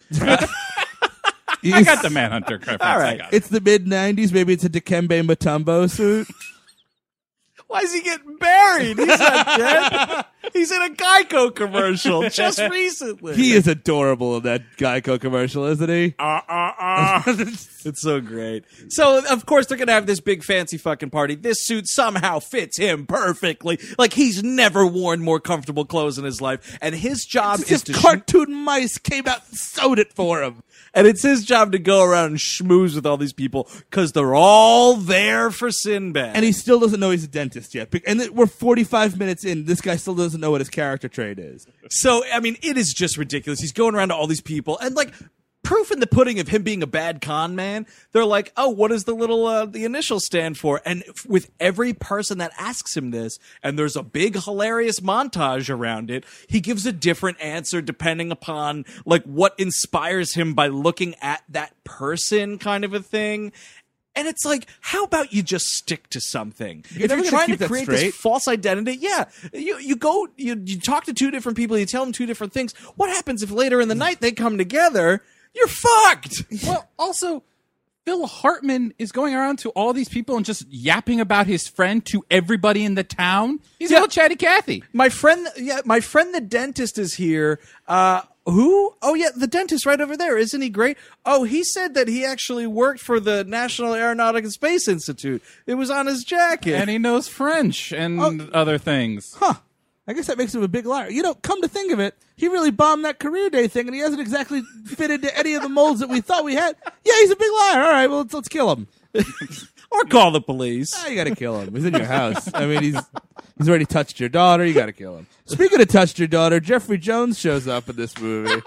I got the Manhunter reference. All right. I got it. It's the mid-'90s. Maybe it's a Dikembe Mutombo suit. Why is he getting buried? He's not dead. He's in a Geico commercial just recently. He is adorable in that Geico commercial, isn't he? It's so great. So, of course, they're going to have this big fancy fucking party. This suit somehow fits him perfectly. Like, he's never worn more comfortable clothes in his life. And his job It's is just to cartoon mice came out and sewed it for him. And it's his job to go around and schmooze with all these people because they're all there for Sinbad. And he still doesn't know he's a dentist yet. And we're 45 minutes in. This guy still doesn't know what his character trait is. So, I mean, it is just ridiculous. He's going around to all these people. And, like, proof in the pudding of him being a bad con man, they're like, oh, what does the initials stand for? And with every person that asks him this, and there's a big hilarious montage around it, he gives a different answer depending upon like what inspires him by looking at that person, kind of a thing. And it's like, how about you just stick to something? If never you're gonna trying keep to that create straight. this false identity, yeah, you talk to two different people, you tell them two different things. What happens if later in the night they come together? You're fucked. Well, also, Phil Hartman is going around to all these people and just yapping about his friend to everybody in the town. He's a little chatty Cathy. My friend the dentist is here. Who? Oh yeah, the dentist right over there. Isn't he great? Oh, he said that he actually worked for the National Aeronautic and Space Institute. It was on his jacket. And he knows French and other things. Huh. I guess that makes him a big liar. You know, come to think of it, he really bombed that career day thing, and he hasn't exactly fit into any of the molds that we thought we had. Yeah, he's a big liar. All right, well, let's kill him. Or call the police. You got to kill him. He's in your house. I mean, he's already touched your daughter. You got to kill him. Speaking of touched your daughter, Jeffrey Jones shows up in this movie.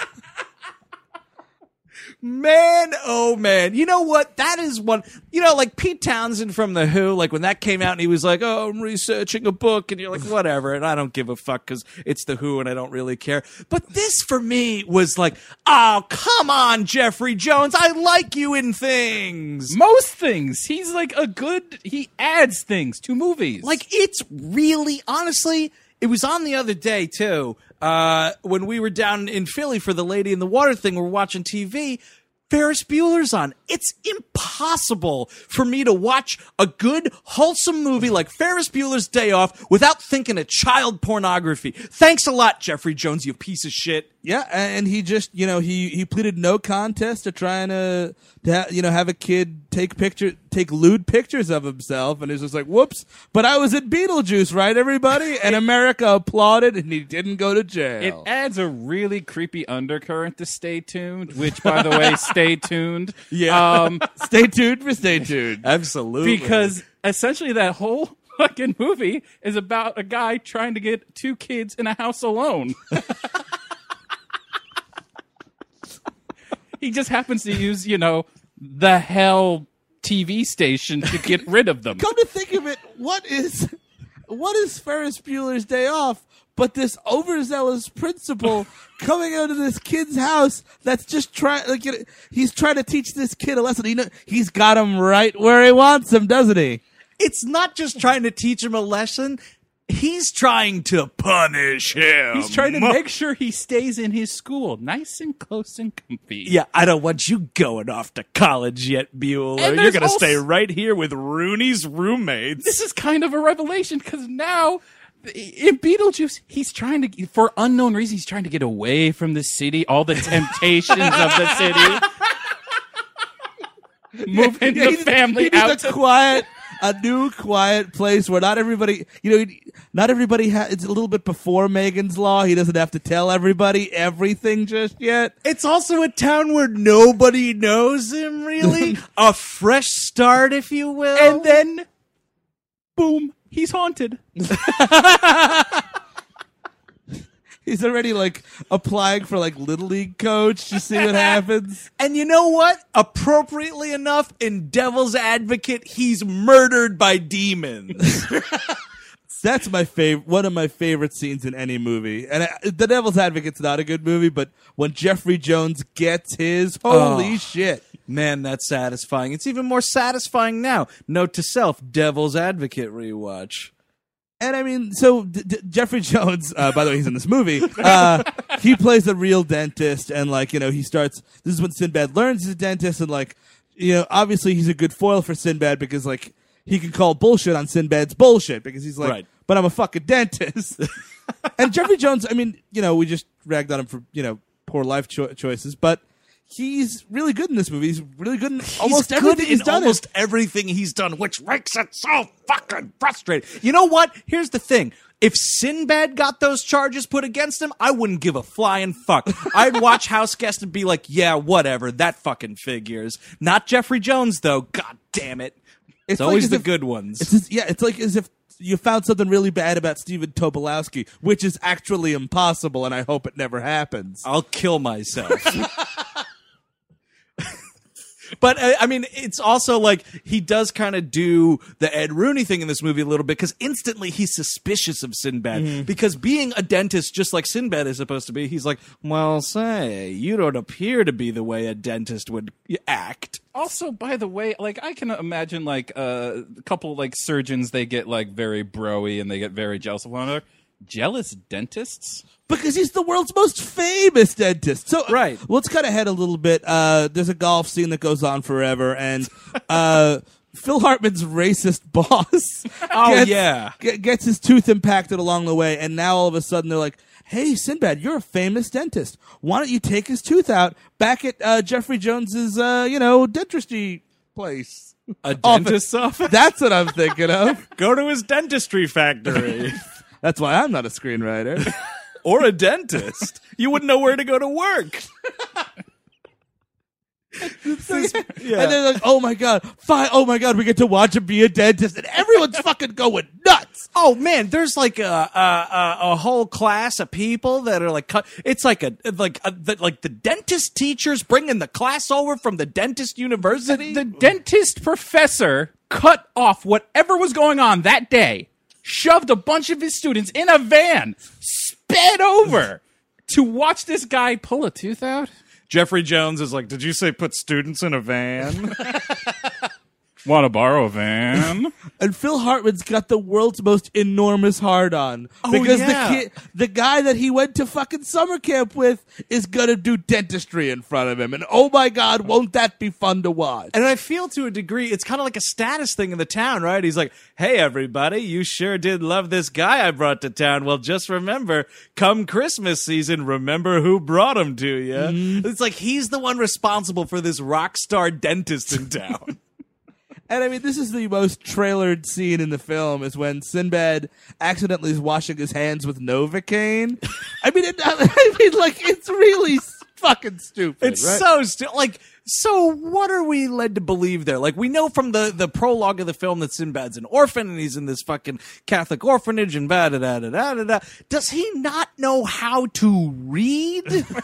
Man, oh man. You know what? That is one, like Pete Townsend from The Who, like when that came out and he was like, oh, I'm researching a book. And you're like, whatever. And I don't give a fuck because it's The Who and I don't really care. But this for me was like, oh, come on, Jeffrey Jones. I like you in things. Most things. He's like he adds things to movies. Like, it's really, honestly, it was on the other day, too. When we were down in Philly for the Lady in the Water thing, we're watching TV. Ferris Bueller's on. It's impossible for me to watch a good, wholesome movie like Ferris Bueller's Day Off without thinking of child pornography. Thanks a lot, Jeffrey Jones, you piece of shit. Yeah, and he just, he pleaded no contest to trying to have a kid take lewd pictures of himself, and he's just like, whoops, but I was in Beetlejuice, right, everybody? And America applauded, and he didn't go to jail. it adds a really creepy undercurrent to Stay Tuned, which, by the way, stay tuned. Yeah. Stay tuned for Stay Tuned. Absolutely. Because essentially that whole fucking movie is about a guy trying to get two kids in a house alone. He just happens to use, the Hell TV station to get rid of them. Come to think of it, what is Ferris Bueller's Day Off but this overzealous principal coming out of this kid's house that's just he's trying to teach this kid a lesson. He's got him right where he wants him, doesn't he? It's not just trying to teach him a lesson. He's trying to punish him. He's trying to make sure he stays in his school, nice and close and comfy. Yeah, I don't want you going off to college yet, Bueller. And You're there's going to stay right here with Rooney's roommates. This is kind of a revelation because now in Beetlejuice, he's trying to, for unknown reasons, he's trying to get away from the city, all the temptations of the city. Moving the family out to a new quiet place where not everybody, it's a little bit before Megan's Law. He doesn't have to tell everybody everything just yet. It's also a town where nobody knows him, really. A fresh start, if you will. And then, boom, he's haunted. He's already applying for Little League coach to see what happens. And you know what? Appropriately enough, in Devil's Advocate, he's murdered by demons. That's one of my favorite scenes in any movie. And The Devil's Advocate's not a good movie, but when Jeffrey Jones gets his, holy shit. Man, that's satisfying. It's even more satisfying now. Note to self, Devil's Advocate rewatch. And I mean, so Jeffrey Jones, by the way, he's in this movie. He plays a real dentist, and like, you know, he starts. This is when Sinbad learns he's a dentist, and like, you know, obviously he's a good foil for Sinbad because like he can call bullshit on Sinbad's bullshit because he's like, Right. but I'm a fucking dentist. And Jeffrey Jones, I mean, you know, we just ragged on him for, you know, poor life choices, but he's really good in this movie. He's really good in almost everything he's done. Almost everything he's done, which makes it so fucking frustrating. You know what? Here's the thing. If Sinbad got those charges put against him, I wouldn't give a flying fuck. I'd watch House Guest and be like, yeah, whatever, that fucking figures. Not Jeffrey Jones, though. God damn it. It's like always as the if- good ones. It's like as if you found something really bad about Stephen Tobolowsky, which is actually impossible, and I hope it never happens. I'll kill myself. But, I mean, it's also like he does kind of do the Ed Rooney thing in this movie a little bit because instantly he's suspicious of Sinbad. Because being a dentist, just like Sinbad is supposed to be, he's like, well, say, you don't appear to be the way a dentist would act. Also, by the way, like I can imagine like a couple like surgeons, they get like very bro-y and they get very jealous of one another. Jealous dentists? Because he's the world's most famous dentist. So, Right. let's cut ahead a little bit. There's a golf scene that goes on forever, and Phil Hartman's racist boss gets his tooth impacted along the way, and now all of a sudden they're like, hey, Sinbad, you're a famous dentist. Why don't you take his tooth out back at Jeffrey Jones's, dentistry place? A dentist's office? That's what I'm thinking of. Go to his dentistry factory. That's why I'm not a screenwriter. Or a dentist. You wouldn't know where to go to work. And they're like, oh my god, fine, oh my god, we get to watch him be a dentist, and everyone's fucking going nuts. Oh man, there's like a whole class of people that are like, it's like the dentist teachers bringing the class over from the dentist university. The dentist professor cut off whatever was going on that day, shoved a bunch of his students in a van, sped over to watch this guy pull a tooth out. Jeffrey Jones is like, did you say put students in a van? Want to borrow a van? And Phil Hartman's got the world's most enormous hard-on. Oh, because yeah. the guy that he went to fucking summer camp with is gonna do dentistry in front of him. And oh my god, won't that be fun to watch? And I feel to a degree, it's kind of like a status thing in the town, right? He's like, hey, everybody, you sure did love this guy I brought to town. Well, just remember, come Christmas season, remember who brought him to you. Mm-hmm. It's like he's the one responsible for this rock star dentist in town. And I mean, this is the most trailered scene in the film, is when Sinbad accidentally is washing his hands with Novocaine. I mean, it's really fucking stupid. It's right? so what are we led to believe there? Like, we know from the prologue of the film that Sinbad's an orphan and he's in this fucking Catholic orphanage and da-da-da-da-da-da. Does he not know how to read?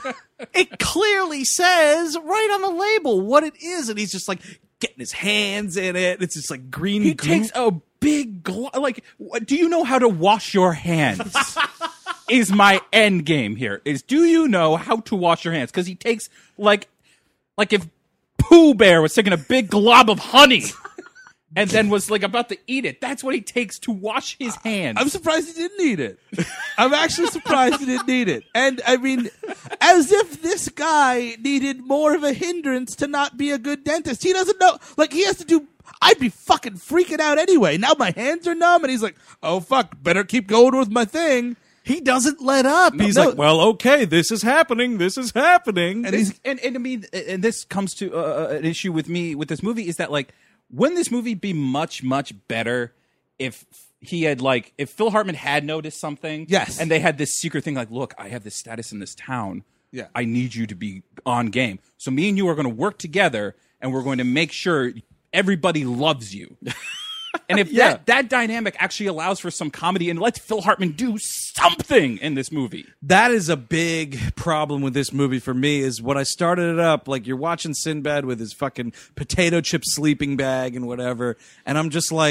It clearly says right on the label what it is, and he's just like getting his hands in it. It's just like green He goop. takes a big do you know how to wash your hands? Is my end game here. Is do you know how to wash your hands? Because he takes like if Pooh Bear was taking a big glob of honey and then was like about to eat it. That's what he takes to wash his hands. I'm surprised he didn't need it. I'm actually surprised he didn't need it. And I mean, as if this guy needed more of a hindrance to not be a good dentist. He doesn't know. Like, he has to do. I'd be fucking freaking out anyway. Now my hands are numb, and he's like, oh fuck, better keep going with my thing. He doesn't let up. He's like, well, okay, this is happening. This is happening. And he's and I mean, and this comes to an issue with me with this movie is that like, wouldn't this movie be much better if he had like if Phil Hartman had noticed something? Yes. And they had this secret thing like, look, I have this status in this town. Yeah. I need you to be on game. So me and you are going to work together, and we're going to make sure everybody loves you. And if that dynamic actually allows for some comedy and lets Phil Hartman do something in this movie. That is a big problem with this movie for me, is when I started it up, like, you're watching Sinbad with his fucking potato chip sleeping bag and whatever, and I'm just like,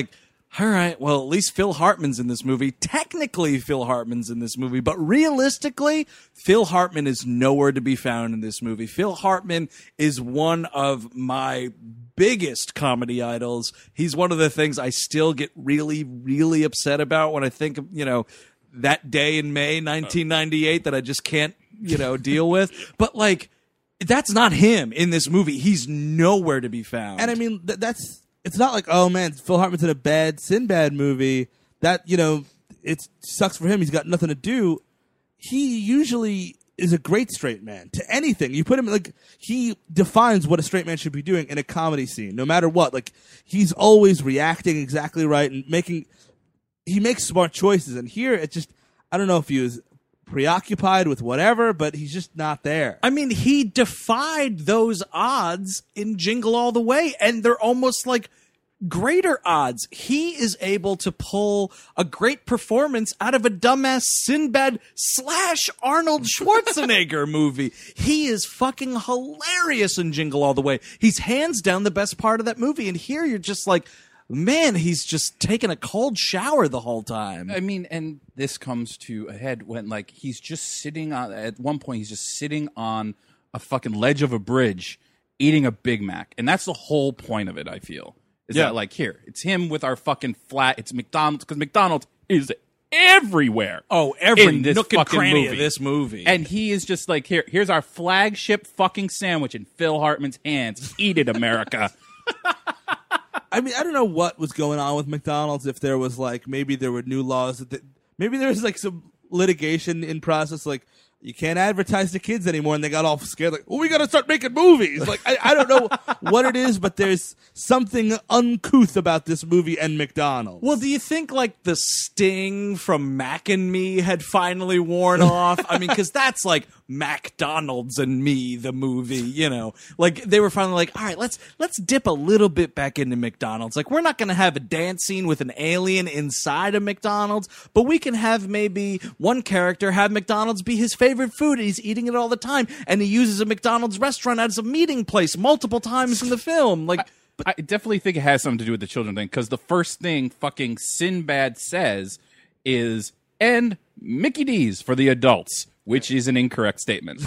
All right. Well, at least Phil Hartman's in this movie. Technically, Phil Hartman's in this movie, but realistically, Phil Hartman is nowhere to be found in this movie. Phil Hartman is one of my biggest comedy idols. He's one of the things I still get really, really upset about when I think of, that day in May 1998 that I just can't, deal with. But like, that's not him in this movie. He's nowhere to be found. And I mean, it's not like, oh man, Phil Hartman's in a bad Sinbad movie. That, it sucks for him. He's got nothing to do. He usually is a great straight man to anything. You put him, like, he defines what a straight man should be doing in a comedy scene, no matter what. Like, he's always reacting exactly right and he makes smart choices. And here, it's just, I don't know if he was preoccupied with whatever, but he's just not there. I mean, he defied those odds in Jingle All the Way, and they're almost like greater odds. He is able to pull a great performance out of a dumbass Sinbad / Arnold Schwarzenegger movie. He is fucking hilarious in Jingle All the Way. He's hands down the best part of that movie, and here you're just like, man, he's just taking a cold shower the whole time. I mean, and this comes to a head when, like, he's just sitting on, at one point, he's just sitting on a fucking ledge of a bridge eating a Big Mac. And that's the whole point of it, I feel. Is that, like, here, it's him with our fucking flat, it's McDonald's, because McDonald's is everywhere. Oh, every in this nook and fucking cranny movie. of this movie. And he is just like, here's our flagship fucking sandwich in Phil Hartman's hands. Eat it, America. I mean, I don't know what was going on with McDonald's. If there was like, maybe there were new laws maybe there was like some litigation in process, like you can't advertise to kids anymore, and they got all scared, like, well, we got to start making movies. Like, I don't know what it is, but there's something uncouth about this movie and McDonald's. Well, do you think like the sting from Mac and Me had finally worn off? I mean, because that's like McDonald's and Me, the movie, like they were finally like, all right, let's dip a little bit back into McDonald's. Like, we're not going to have a dance scene with an alien inside of McDonald's, but we can have maybe one character have McDonald's be his favorite food, and he's eating it all the time, and he uses a McDonald's restaurant as a meeting place multiple times in the film. Like, I definitely think it has something to do with the children thing, because the first thing fucking Sinbad says is, and Mickey D's for the adults, which is an incorrect statement.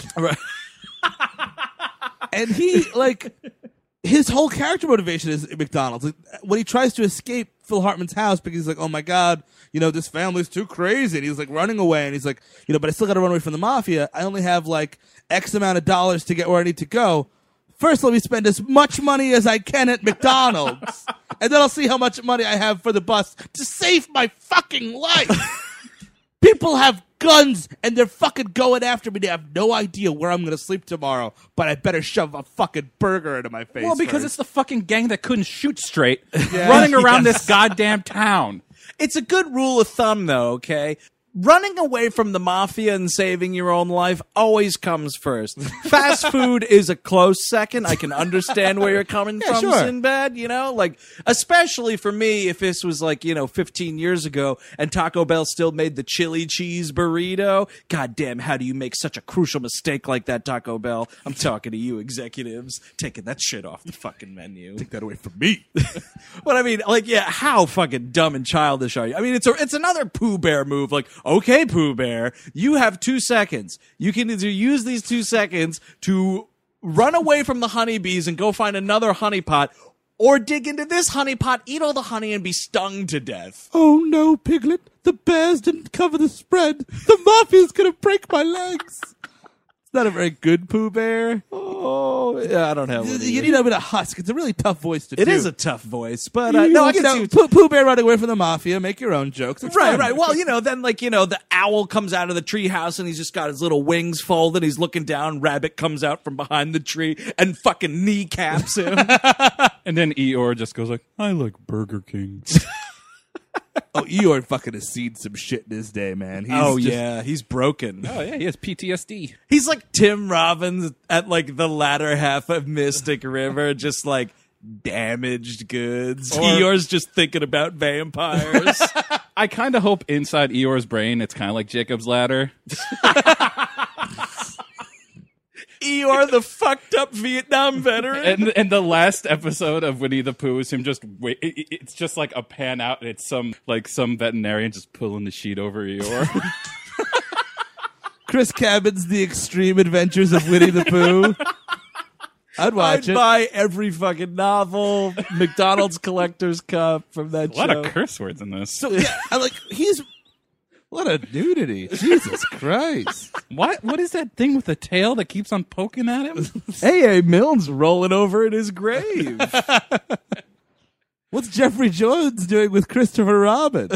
And he, like, his whole character motivation is McDonald's. Like, when he tries to escape Phil Hartman's house because he's like, oh my God, this family's too crazy. And he's like running away, and he's like, but I still got to run away from the mafia. I only have like X amount of dollars to get where I need to go. First, let me spend as much money as I can at McDonald's, and then I'll see how much money I have for the bus to save my fucking life. People have guns, and they're fucking going after me. They have no idea where I'm going to sleep tomorrow, but I better shove a fucking burger into my face. Well, because first. it's the fucking gang that couldn't shoot straight running around this goddamn town. it's a good rule of thumb, though, okay? Running away from the mafia and saving your own life always comes first. Fast food is a close second. I can understand where you're coming from, sure. Sinbad, like, especially for me, if this was like, 15 years ago and Taco Bell still made the chili cheese burrito. God damn, how do you make such a crucial mistake like that, Taco Bell? I'm talking to you executives, taking that shit off the fucking menu. Take that away from me. But I mean, like, yeah, how fucking dumb and childish are you? I mean, it's another Pooh Bear move, like, okay, Pooh Bear, you have 2 seconds. You can either use these 2 seconds to run away from the honeybees and go find another honeypot, or dig into this honeypot, eat all the honey, and be stung to death. Oh no, Piglet. The bears didn't cover the spread. The mafia's gonna break my legs. It's not a very good Pooh Bear. Oh, yeah, I don't have one. You need a bit of husk. It's a really tough voice to do. It is a tough voice, but no, I can see Pooh Bear running away from the mafia. Make your own jokes. It's Right, fun. right. Well, then, the owl comes out of the treehouse and he's just got his little wings folded. He's looking down. Rabbit comes out from behind the tree and fucking kneecaps him. And then Eeyore just goes like, I like Burger King. Oh, Eeyore fucking has seen some shit in his day, man. He's broken. Oh, yeah, he has PTSD. He's like Tim Robbins at like the latter half of Mystic River, just like damaged goods. Eeyore's just thinking about vampires. I kind of hope inside Eeyore's brain it's kind of like Jacob's Ladder. Eeyore, the fucked up Vietnam veteran. And the last episode of Winnie the Pooh is him just it's just like a pan out and it's some veterinarian just pulling the sheet over Eeyore. Chris Cabin's The Extreme Adventures of Winnie the Pooh. I'd watch it. Buy every fucking novel, McDonald's collector's cup from that A lot show. of curse words in this. So yeah, what a nudity. Jesus Christ. What is that thing with the tail that keeps on poking at him? A.A. Milne's rolling over in his grave. What's Jeffrey Jones doing with Christopher Robin?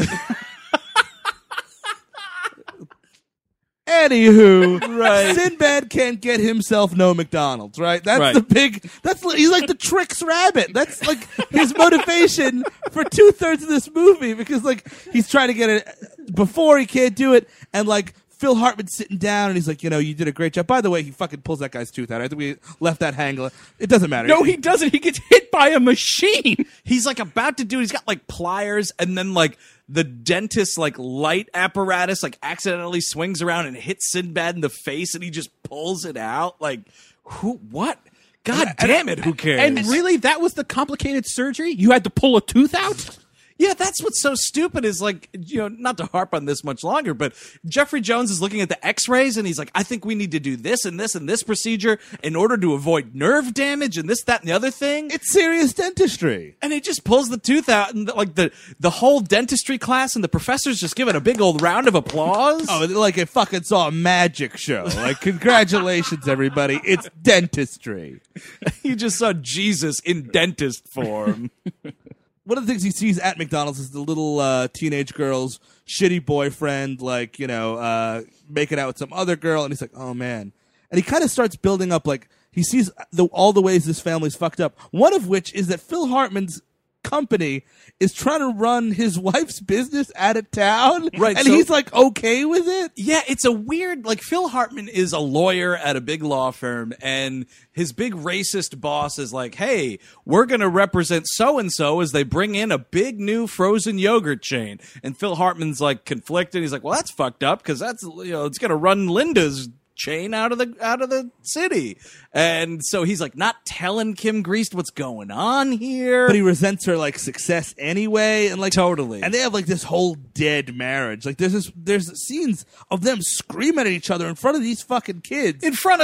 Anywho, Right. Sinbad can't get himself no McDonald's, right? That's Right. the big, he's like the Trix Rabbit. That's like his motivation for 2/3 of this movie, because like he's trying to get it before he can't do it, and like Phil Hartman's sitting down and he's like, you did a great job. By the way, he fucking pulls that guy's tooth out. I think we left that hanging. It doesn't matter. No, he doesn't. He gets hit by a machine. He's like about to do, he's got like pliers, and then like the dentist like light apparatus like accidentally swings around and hits Sinbad in the face, and he just pulls it out. Like, what? God damn it, who cares? And really, that was the complicated surgery? You had to pull a tooth out? Yeah, that's what's so stupid is like, not to harp on this much longer, but Jeffrey Jones is looking at the x-rays and he's like, I think we need to do this and this and this procedure in order to avoid nerve damage and this, that, and the other thing. It's serious dentistry. And he just pulls the tooth out, and like the whole dentistry class and the professors just give it a big old round of applause. Oh, like it fucking saw a magic show. Like, congratulations, everybody. It's dentistry. You just saw Jesus in dentist form. One of the things he sees at McDonald's is the little teenage girl's shitty boyfriend, like, making out with some other girl, and he's like, oh, man. And he kind of starts building up, like, he sees all the ways this family's fucked up, one of which is that Phil Hartman's company is trying to run his wife's business out of town, Right, and so- he's, like, okay with it? Yeah, it's a weird, like, Phil Hartman is a lawyer at a big law firm, and his big racist boss is like, hey, we're going to represent so-and-so as they bring in a big new frozen yogurt chain. And Phil Hartman's, like, conflicted. He's like, well, that's fucked up, because that's, it's going to run Linda's chain out of the city. And so he's like not telling Kim Greist what's going on here. But he resents her, like, success anyway, and, like, Totally. And they have, like, this whole dead marriage. Like, there's scenes of them screaming at each other in front of these fucking kids. in front of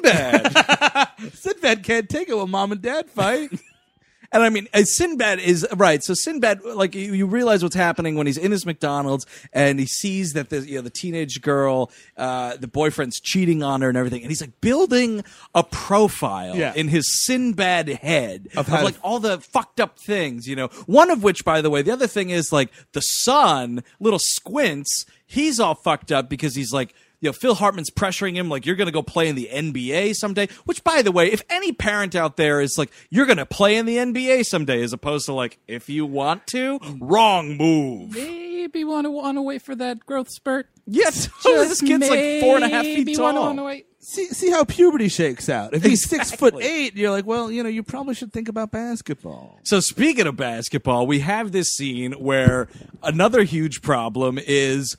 Sinbad. Sinbad can't take it when mom and dad fight. And I mean, Sinbad is right. So Sinbad, like, you realize what's happening when he's in his McDonald's and he sees that the teenage girl, the boyfriend's cheating on her and everything, and he's like building a profile Yeah. in his Sinbad head of how to- like all the fucked up things, One of which, by the way, the other thing is like the son, little Squints. He's all fucked up because he's like, Phil Hartman's pressuring him like, you're going to go play in the NBA someday, which, by the way, if any parent out there is like, you're going to play in the NBA someday, as opposed to like, if you want to, wrong move. Maybe want to wait for that growth spurt. Yes, this kid's like 4.5 feet tall. Wait. See how puberty shakes out. If he's 6'8", you're like, well, you probably should think about basketball. So speaking of basketball, we have this scene where another huge problem is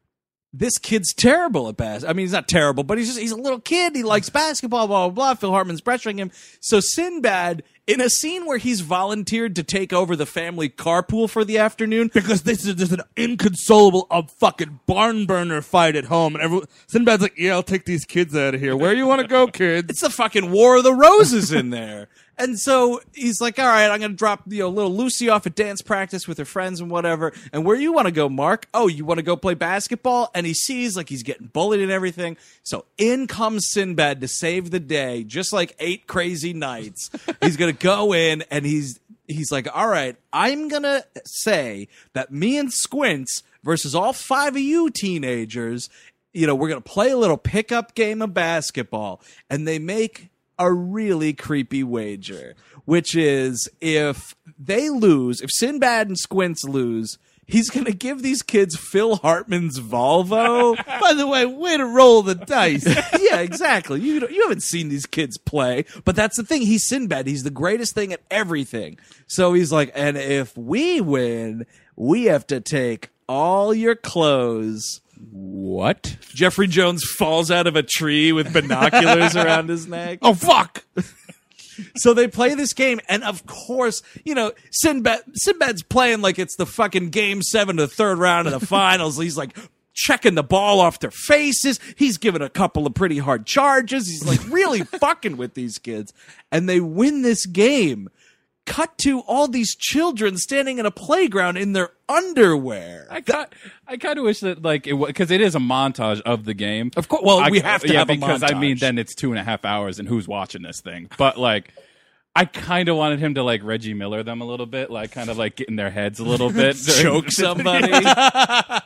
this kid's terrible at basketball. I mean, he's not terrible, but he's a little kid. He likes basketball, blah, blah, blah. Phil Hartman's pressuring him. So Sinbad, in a scene where he's volunteered to take over the family carpool for the afternoon, Because there's an inconsolable fucking barn burner fight at home, and Sinbad's like, yeah, I'll take these kids out of here. Where you want to go, kids? it's the fucking War of the Roses in there. And so he's like, all right, I'm going to drop little Lucy off at dance practice with her friends and whatever. And where you want to go, Mark? Oh, you want to go play basketball? And he sees like he's getting bullied and everything. So in comes Sinbad to save the day, just like 8 crazy nights. He's going to go in and he's like, all right, I'm going to say that me and Squints versus all 5 of you teenagers, we're going to play a little pickup game of basketball. And they make a really creepy wager, which is if they lose, if Sinbad and Squints lose, he's going to give these kids Phil Hartman's Volvo. By the way, way to roll the dice. Yeah, exactly. You haven't seen these kids play, but that's the thing. He's Sinbad. He's the greatest thing at everything. So he's like, and if we win, we have to take all your clothes What? Jeffrey Jones falls out of a tree with binoculars around his neck. Oh fuck! So they play this game, and of course, Sinbad's playing like it's the fucking Game 7 of the third round of the finals. He's like checking the ball off their faces. He's giving a couple of pretty hard charges. He's like really fucking with these kids, and they win this game. Cut to all these children standing in a playground in their underwear. I kind of wish that because it is a montage of the game. Of course, well, we have to have a because montage. I mean, then it's 2.5 hours, and who's watching this thing? But I kind of wanted him to Reggie Miller them a little bit, kind of get in their heads a little bit, choke somebody. But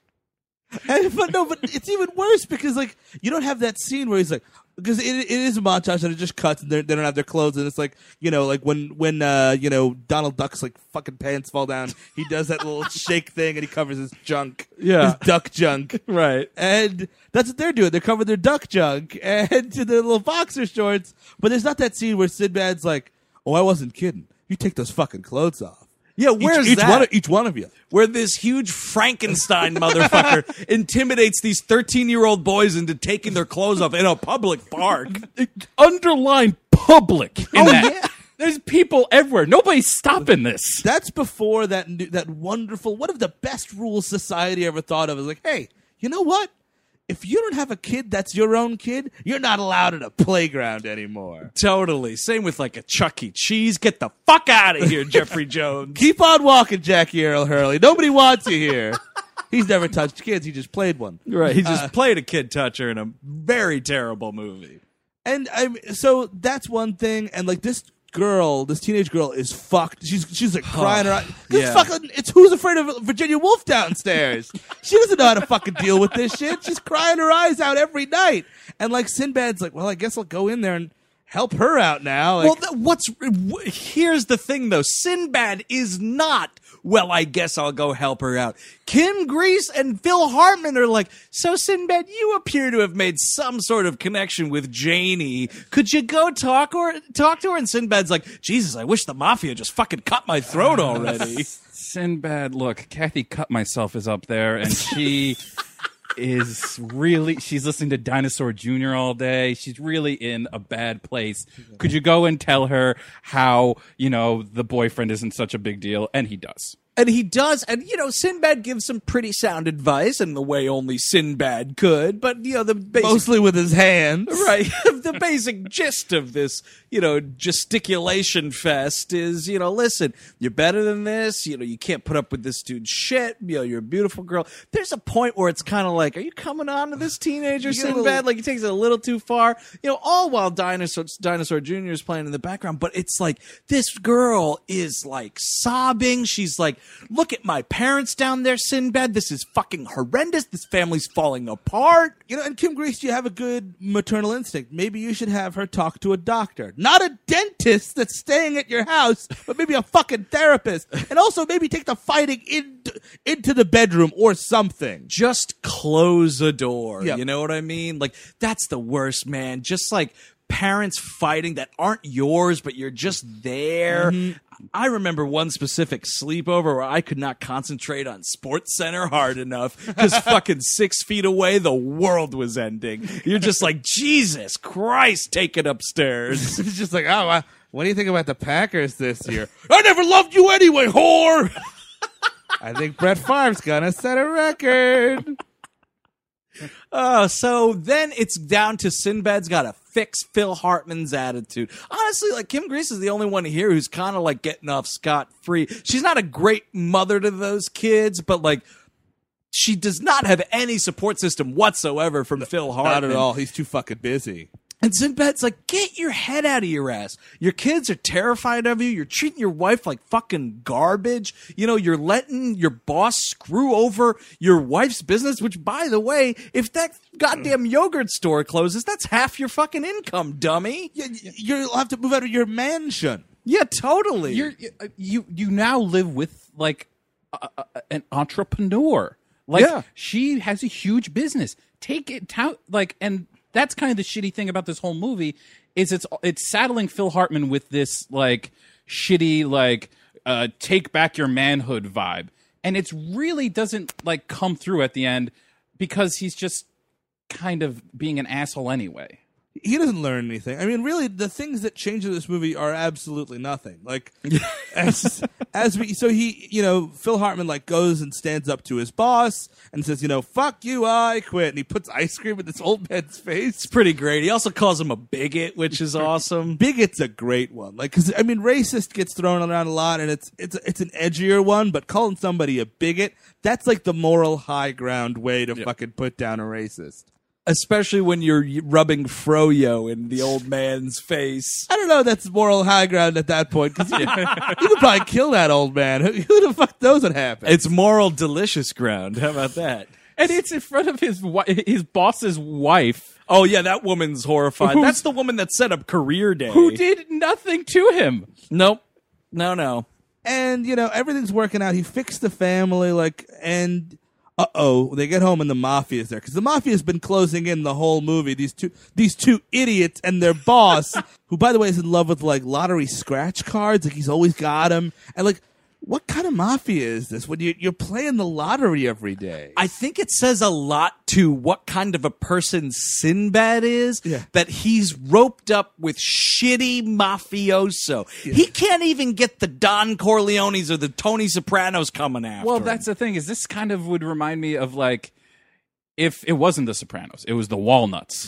it's even worse because you don't have that scene where he's like, because it is a montage and it just cuts and they don't have their clothes and it's when Donald Duck's fucking pants fall down, he does that little shake thing and he covers his junk, his duck junk, Right. and that's what they're doing. They're covering their duck junk and to their little boxer shorts. But there's not that scene where Sinbad's like, "Oh, I wasn't kidding. You take those fucking clothes off." Yeah, where's each that? Each one of you. Where this huge Frankenstein motherfucker intimidates these 13-year-old boys into taking their clothes off in a public park. Underline public. Yeah. There's people everywhere. Nobody's stopping this. That's before that wonderful, one of the best rules society ever thought of is hey, you know what? If you don't have a kid that's your own kid, you're not allowed at a playground anymore. Totally. Same with a Chuck E. Cheese. Get the fuck out of here, Jeffrey Jones. Keep on walking, Jackie Earl Hurley. Nobody wants you here. He's never touched kids. He just played one. Right. He just played a kid toucher in a very terrible movie. And so that's one thing. And this teenage girl is fucked. She's crying her eyes. It's Who's Afraid of Virginia Woolf downstairs. She doesn't know how to fucking deal with this shit. She's crying her eyes out every night. And Sinbad's well, I guess I'll go in there and help her out now. Here's the thing though. Sinbad is not, well, I guess I'll go help her out. Kim Grease and Phil Hartman are so Sinbad, you appear to have made some sort of connection with Janie. Could you go talk to her? And Sinbad's Jesus, I wish the mafia just fucking cut my throat already. Sinbad, look, Kathy Cut Myself is up there, and she she's listening to Dinosaur Jr. all day. She's really in a bad place. Could you go and tell her how, the boyfriend isn't such a big deal? And he does. And he does, and Sinbad gives some pretty sound advice in the way only Sinbad could, but the basic, mostly with his hands. Right. The basic gist of this, gesticulation fest is, listen, you're better than this, you can't put up with this dude's shit, you're a beautiful girl. There's a point where it's kind of are you coming on to this teenager, Sinbad? He takes it a little too far, all while Dinosaur Jr. is playing in the background, but it's this girl is sobbing. She's look at my parents down there, Sinbad. This is fucking horrendous. This family's falling apart. And Kim Grease, you have a good maternal instinct. Maybe you should have her talk to a doctor. Not a dentist that's staying at your house, but maybe a fucking therapist. And also maybe take the fighting into the bedroom or something. Just close a door. Yep. You know what I mean? That's the worst, man. Just parents fighting that aren't yours, but you're just there. Mm-hmm. I remember one specific sleepover where I could not concentrate on Sports Center hard enough because fucking 6 feet away, the world was ending. You're just Jesus Christ, take it upstairs. It's just oh, what do you think about the Packers this year? I never loved you anyway, whore! I think Brett Favre's gonna set a record. So then it's down to Sinbad's got to fix Phil Hartman's attitude. Honestly, Kim Grease is the only one here who's kind of getting off scot-free. She's not a great mother to those kids, but she does not have any support system whatsoever from Phil Hartman. Not at all. He's too fucking busy. And Sinbad's get your head out of your ass. Your kids are terrified of you. You're treating your wife like fucking garbage. You're letting your boss screw over your wife's business, which, by the way, if that goddamn yogurt store closes, that's half your fucking income, dummy. You'll have to move out of your mansion. Yeah, totally. You now live with, an entrepreneur. She has a huge business. Take it out, and that's kind of the shitty thing about this whole movie is it's saddling Phil Hartman with this shitty take back your manhood vibe, and it's really doesn't come through at the end because he's just kind of being an asshole anyway. He doesn't learn anything. I mean, really, the things that change in this movie are absolutely nothing. Like, Phil Hartman like goes and stands up to his boss and says, fuck you, I quit. And he puts ice cream in this old man's face. It's pretty great. He also calls him a bigot, which is awesome. Bigot's a great one. Like, because I mean, racist gets thrown around a lot, and it's an edgier one. But calling somebody a bigot, that's like the moral high ground way to fucking put down a racist. Especially when you're rubbing froyo in the old man's face. I don't know. That's moral high ground at that point because you could probably kill that old man. Who the fuck knows what happened? It's moral delicious ground. How about that? And it's in front of his boss's wife. Oh yeah, that woman's horrified. That's the woman that set up Career Day. Who did nothing to him. Nope. No. And everything's working out. He fixed the family, and. They get home and the mafia's there because the mafia's been closing in the whole movie. These two idiots and their boss, who by the way is in love with like lottery scratch cards. Like he's always got them. And like, what kind of mafia is this when you're playing the lottery every day? I think it says a lot to what kind of a person Sinbad is, that he's roped up with shitty mafioso. Yeah. He can't even get the Don Corleones or the Tony Sopranos coming after him. That's the thing, is this kind of would remind me of like, if it wasn't the Sopranos, it was the Walnuts.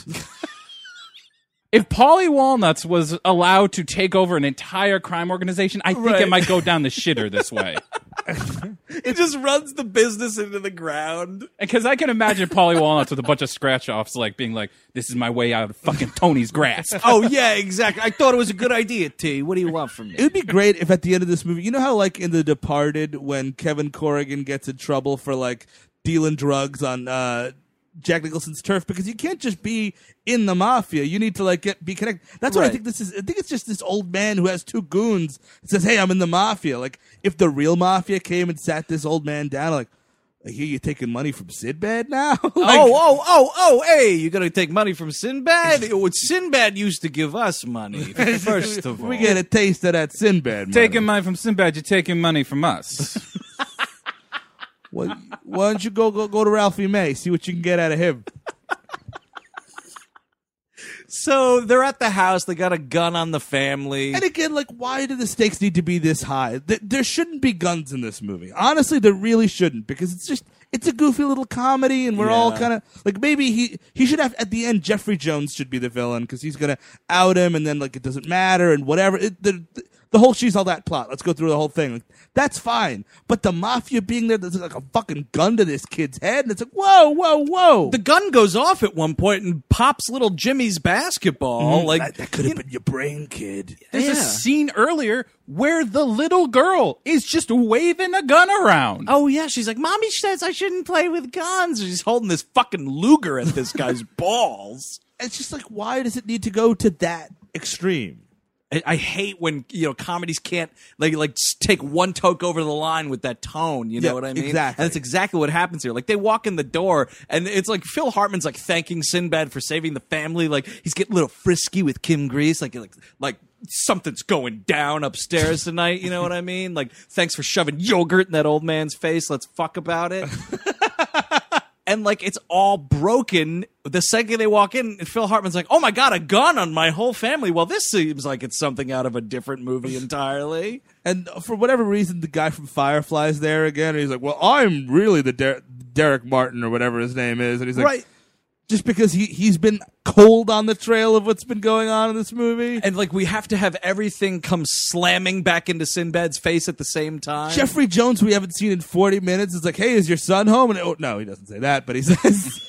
If Paulie Walnuts was allowed to take over an entire crime organization, I think it might go down the shitter this way. He just runs the business into the ground. Because I can imagine Paulie Walnuts with a bunch of scratch-offs like being like, this is my way out of fucking Tony's grasp. Oh, yeah, exactly. I thought it was a good idea, T. What do you want from me? It would be great if at the end of this movie, you know how like in The Departed when Kevin Corrigan gets in trouble for like dealing drugs on Jack Nicholson's turf, because you can't just be in the mafia. You need to like be connected. That's what I think this is. I think it's just this old man who has two goons and says, "Hey, I'm in the mafia." Like if the real mafia came and sat this old man down, like, I hear you taking money from Sinbad now. Hey, you're gonna take money from Sinbad? Sinbad used to give us money. First of all, we get a taste of that Sinbad money. Taking money from Sinbad, you're taking money from us. Why don't you go to Ralphie May, see what you can get out of him? So they're at the house. They got a gun on the family. And again, like, why do the stakes need to be this high? There shouldn't be guns in this movie. Honestly, there really shouldn't, because it's a goofy little comedy, and we're all kind of like, maybe he should have at the end. Jeffrey Jones should be the villain because he's gonna out him, and then like it doesn't matter and whatever. The whole She's All That plot. Let's go through the whole thing. Like, that's fine. But the mafia being there, there's like a fucking gun to this kid's head. And it's like, whoa. The gun goes off at one point and pops little Jimmy's basketball. Mm-hmm. Like that could have been your brain, kid. There's a scene earlier where the little girl is just waving a gun around. Oh, yeah. She's like, Mommy says I shouldn't play with guns. She's holding this fucking Luger at this guy's balls. It's just like, why does it need to go to that extreme? I hate when comedies can't like take one toke over the line with that tone. You know what I mean? Exactly. And that's exactly what happens here. Like they walk in the door, and it's like Phil Hartman's like thanking Sinbad for saving the family. Like he's getting a little frisky with Kim Grease. Like something's going down upstairs tonight. You know what I mean? Like thanks for shoving yogurt in that old man's face. Let's fuck about it. And, like, it's all broken the second they walk in. And Phil Hartman's like, oh, my God, a gun on my whole family. Well, this seems like it's something out of a different movie entirely. And for whatever reason, the guy from Firefly's there again. And he's like, well, I'm really the Derek Martin or whatever his name is. And he's like, just because he's been cold on the trail of what's been going on in this movie. And, like, we have to have everything come slamming back into Sinbad's face at the same time. Jeffrey Jones, we haven't seen in 40 minutes, is like, hey, is your son home? And no, he doesn't say that, but he says,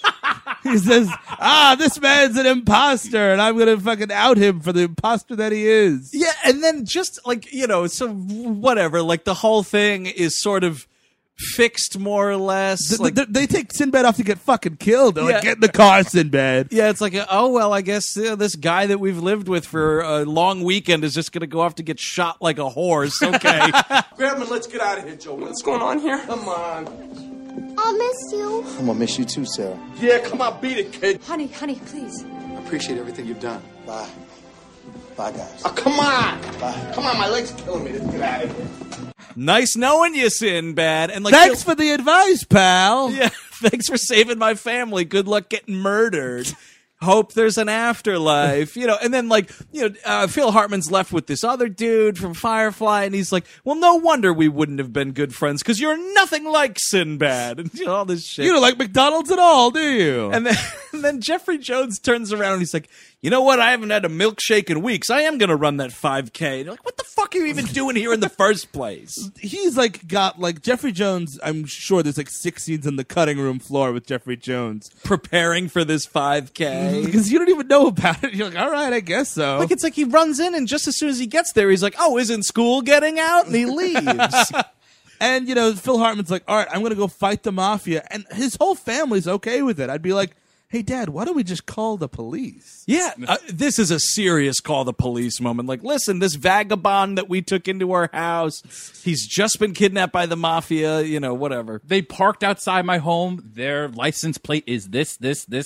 this man's an imposter, and I'm going to fucking out him for the imposter that he is. Yeah, and then just, like, so whatever, like, the whole thing is sort of fixed more or less. They take Sinbad off to get fucking killed. They're like, get in the car, Sinbad. Yeah, it's like, I guess this guy that we've lived with for a long weekend is just going to go off to get shot like a horse. Okay. Grab him and let's get out of here, Joe. What's going on here? Come on. I'll miss you. I'm gonna miss you too, Sarah. Yeah, come on, beat it, kid. Honey, please. I appreciate everything you've done. Bye. Bye, guys. Oh, come on. Bye. Come on, my leg's killing me. Let's get out of here. nice knowing you, Sinbad. And like, Thanks for the advice, pal. yeah, thanks for saving my family. Good luck getting murdered. Hope there's an afterlife, and then Phil Hartman's left with this other dude from Firefly, and he's like, well, no wonder we wouldn't have been good friends because you're nothing like Sinbad, and all this shit. You don't like McDonald's at all, do you? And then Jeffrey Jones turns around and he's like, you know what? I haven't had a milkshake in weeks. I am going to run that 5K. And you're like, what the fuck are you even doing here in the first place? He's got Jeffrey Jones. I'm sure there's 6 scenes on the cutting room floor with Jeffrey Jones preparing for this 5K. Because you don't even know about it. You're like, all right, I guess so. It's like he runs in, and just as soon as he gets there, he's like, oh, isn't school getting out? And he leaves. And, Phil Hartman's like, all right, I'm going to go fight the mafia. And his whole family's okay with it. I'd be like, hey, Dad, why don't we just call the police? Yeah, this is a serious call the police moment. Like, listen, this vagabond that we took into our house, he's just been kidnapped by the mafia, whatever. They parked outside my home. Their license plate is this.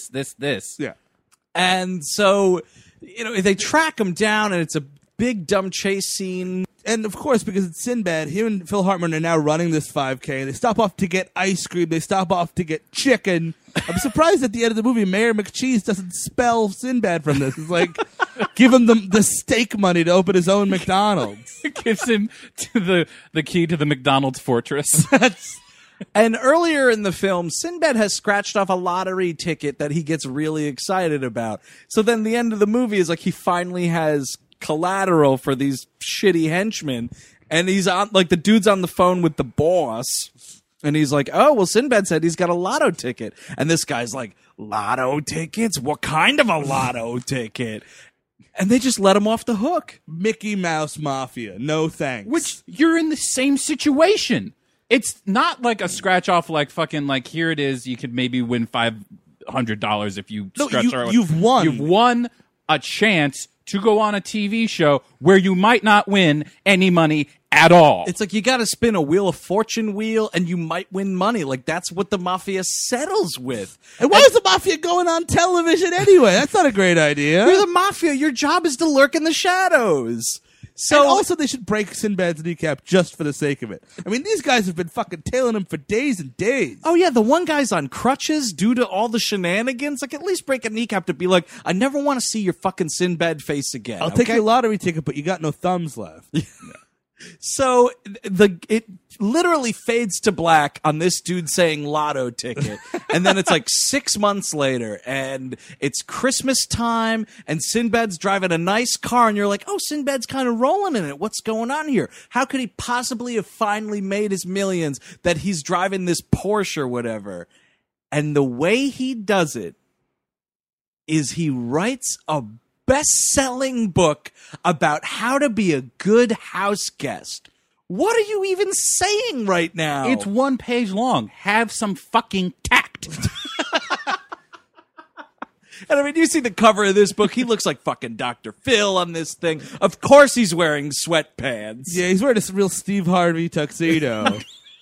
Yeah. And so, they track him down, and it's a big dumb chase scene. And of course, because it's Sinbad, him and Phil Hartman are now running this 5K. They stop off to get ice cream. They stop off to get chicken. I'm surprised at the end of the movie, Mayor McCheese doesn't spell Sinbad from this. It's like, give him the steak money to open his own McDonald's. It gives him the key to the McDonald's fortress. And earlier in the film, Sinbad has scratched off a lottery ticket that he gets really excited about. So then the end of the movie is like he finally has collateral for these shitty henchmen, and he's on the dude's on the phone with the boss, and he's like, oh, well, Sinbad said he's got a lotto ticket, and this guy's like, lotto tickets? What kind of a lotto ticket? And they just let him off the hook. Mickey Mouse Mafia, no thanks. Which, you're in the same situation. It's not like a scratch off, here it is, you could maybe win $500 if you scratch our. You've won. You've won a chance to go on a TV show where you might not win any money at all. It's like you got to spin a Wheel of Fortune wheel and you might win money. Like, that's what the mafia settles with. And why is the mafia going on television anyway? That's not a great idea. You're the mafia. Your job is to lurk in the shadows. So and also, they should break Sinbad's kneecap just for the sake of it. I mean, these guys have been fucking tailing him for days and days. Oh, yeah, the one guy's on crutches due to all the shenanigans. Like, at least break a kneecap to be like, I never want to see your fucking Sinbad face again. I'll take your lottery ticket, but you got no thumbs left. So it literally fades to black on this dude saying lotto ticket. And then it's like 6 months later and it's Christmas time and Sinbad's driving a nice car and you're like, oh, Sinbad's kind of rolling in it. What's going on here? How could he possibly have finally made his millions that he's driving this Porsche or whatever? And the way he does it is he writes a best-selling book about how to be a good house guest. What are you even saying right now? It's 1 page long. Have some fucking tact. And I mean, you see the cover of this book, he looks like fucking Dr. Phil on this thing. Of course he's wearing sweatpants. Yeah, he's wearing a real Steve Harvey tuxedo.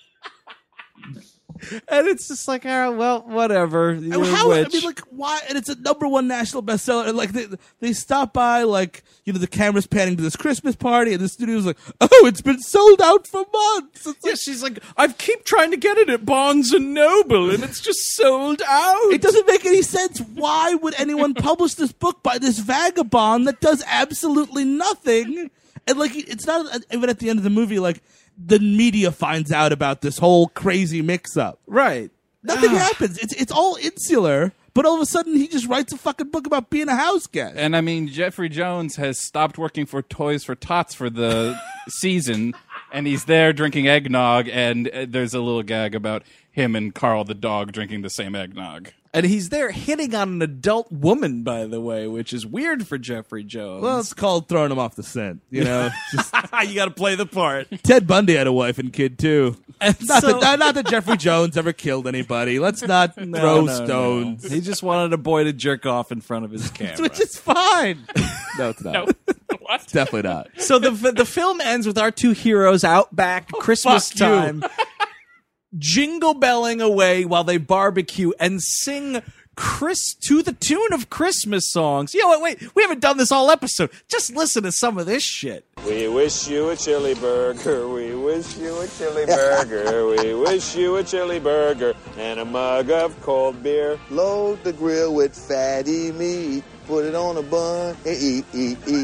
And it's just like, all right, well, whatever. You're I mean, like, why? And it's a #1 national bestseller. And like, they stop by, like, the camera's panning to this Christmas party, and the studio's like, oh, it's been sold out for months. It's yeah, she's like, I keep trying to get it at Barnes and Noble, and it's just sold out. It doesn't make any sense. Why would anyone publish this book by this vagabond that does absolutely nothing? And like, it's not even at the end of the movie, like, the media finds out about this whole crazy mix-up. Right. Nothing happens. It's all insular, but all of a sudden he just writes a fucking book about being a house guest. And I mean, Jeffrey Jones has stopped working for Toys for Tots for the season, and he's there drinking eggnog, and there's a little gag about him and Carl the dog drinking the same eggnog. And he's there hitting on an adult woman, by the way, which is weird for Jeffrey Jones. Well, it's called throwing him off the scent, Just, you got to play the part. Ted Bundy had a wife and kid, too. And not that Jeffrey Jones ever killed anybody. Let's not throw stones. No. He just wanted a boy to jerk off in front of his camera. Which is fine. No, it's not. No. What? Definitely not. So the film ends with our two heroes out back, Christmas time, jingle belling away while they barbecue and sing to the tune of Christmas songs. You know what? Wait, we haven't done this all episode. Just listen to some of this shit. We wish you a chili burger. We wish you a chili burger. We wish you a chili burger and a mug of cold beer. Load the grill with fatty meat. Put it on a bun and eat.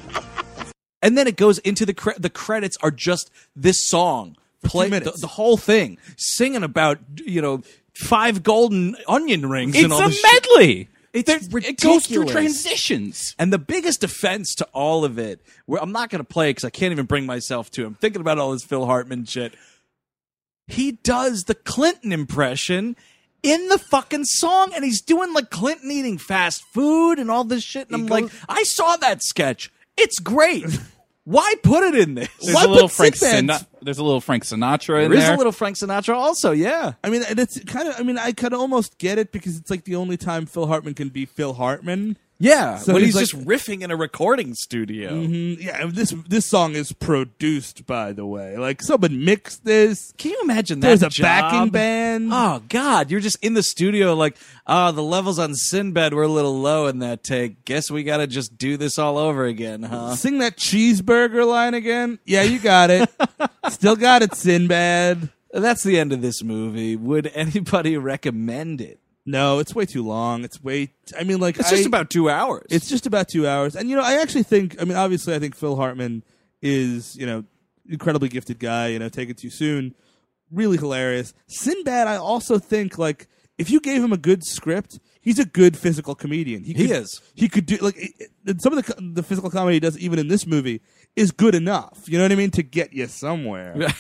And then it goes into the credits are just this song. Play the whole thing, singing about 5 golden onion rings. It's and all a this medley. It's ridiculous. It goes through transitions. And the biggest offense to all of it, where I'm not going to play because I can't even bring myself to. I'm thinking about all this Phil Hartman shit. He does the Clinton impression in the fucking song, and he's doing like Clinton eating fast food and all this shit. And I'm like, I saw that sketch. It's great. Why put it in this? There's a little Frank Sinatra in there. There is a little Frank Sinatra also, yeah. I mean, it's kind of. I mean, I could almost get it because it's like the only time Phil Hartman can be Phil Hartman. Yeah, so when he's like, just riffing in a recording studio. Mm-hmm, yeah, this song is produced, by the way. Like, someone mixed this. Can you imagine that? There's a job? backing band. Oh, God. You're just in the studio like, the levels on Sinbad were a little low in that take. Guess we got to just do this all over again, huh? Sing that cheeseburger line again. Yeah, you got it. Still got it, Sinbad. That's the end of this movie. Would anybody recommend it? No, it's way too long. It's just about 2 hours. It's just about 2 hours. And, I actually think, obviously I think Phil Hartman is, incredibly gifted guy, Take It Too Soon. Really hilarious. Sinbad, I also think, like, if you gave him a good script, he's a good physical comedian. He is. He could do, like, some of the physical comedy he does, even in this movie, is good enough. You know what I mean? To get you somewhere.